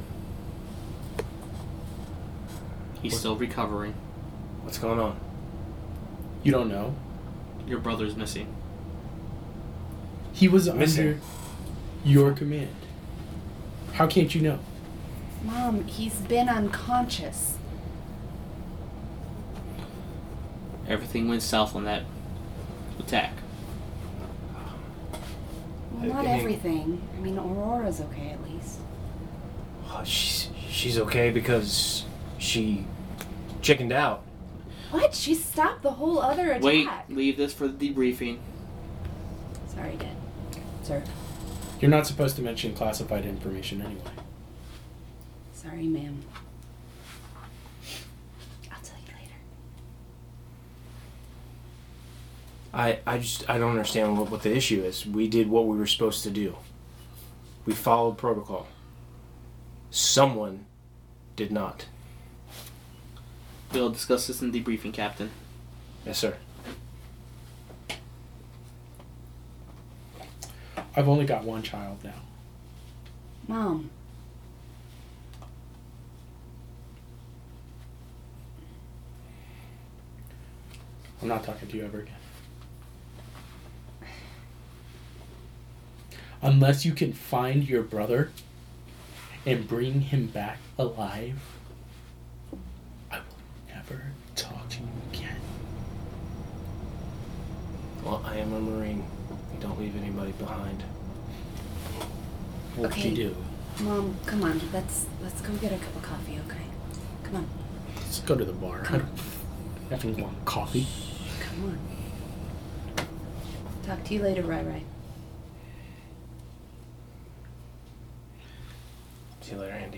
Speaker 2: He's still recovering.
Speaker 6: What's going on?
Speaker 3: You don't know?
Speaker 2: Your brother's missing.
Speaker 3: He was
Speaker 6: Missing.
Speaker 3: under your command. How can't you know?
Speaker 5: Mom, he's been unconscious.
Speaker 2: Everything went south on that attack.
Speaker 5: Well, not
Speaker 6: I mean-
Speaker 5: everything. I mean, Aurora's okay at least.
Speaker 6: Oh, she's okay because she chickened out.
Speaker 5: What? She stopped the whole other attack.
Speaker 2: Wait, leave this for the debriefing.
Speaker 5: Sorry, Dad. Sir.
Speaker 3: You're not supposed to mention classified information anyway.
Speaker 5: Sorry, ma'am. I'll tell you later.
Speaker 6: I don't understand what the issue is. We did what we were supposed to do. We followed protocol. Someone did not.
Speaker 2: We'll discuss this in debriefing, Captain.
Speaker 6: Yes, sir.
Speaker 3: I've only got one child now.
Speaker 5: Mom.
Speaker 3: I'm not talking to you ever again. Unless you can find your brother and bring him back alive, I will never talk to you again.
Speaker 6: Well, I am a Marine. We don't leave anybody behind.
Speaker 3: What did you do?
Speaker 5: Mom, come on. Let's go get a cup of coffee, okay? Come on.
Speaker 3: Let's go to the bar. I don't effing want coffee.
Speaker 5: Come on. Talk to you later, Rai.
Speaker 6: See you later, Andy.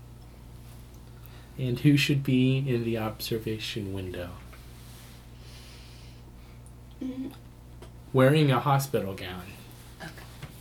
Speaker 3: And who should be in the observation window? Wearing a hospital gown.
Speaker 5: Okay.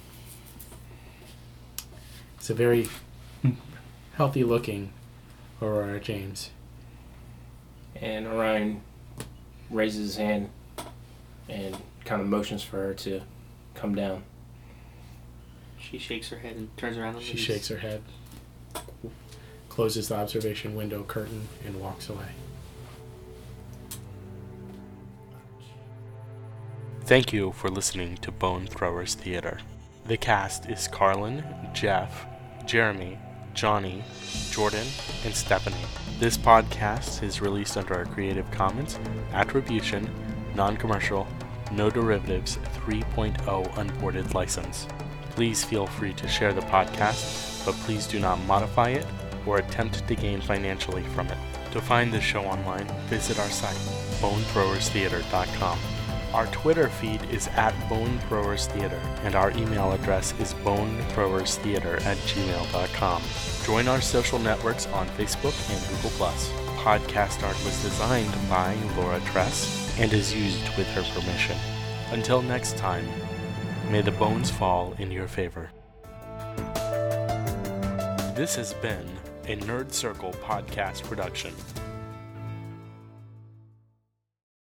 Speaker 3: It's a very healthy looking Aurora James.
Speaker 6: And Orion raises his hand and kind of motions for her to come down.
Speaker 2: She shakes her head and turns around and
Speaker 3: She
Speaker 2: leaves.
Speaker 3: shakes her head, closes the observation window curtain, and walks away.
Speaker 1: Thank you for listening to Bone Throwers Theater. The cast is Carlin, Jeff, Jeremy, Johnny, Jordan, and Stephanie. This podcast is released under a Creative Commons Attribution, Non-Commercial, No Derivatives 3.0 Unported license. Please feel free to share the podcast, but please do not modify it or attempt to gain financially from it. To find the show online, visit our site, bonethrowerstheater.com. Our Twitter feed is @bonethrowerstheater, and our email address is bonethrowerstheater@gmail.com. Join our social networks on Facebook and Google+. Podcast art was designed by Laura Tress and is used with her permission. Until next time, may the bones fall in your favor. This has been a Nerd Circle podcast production.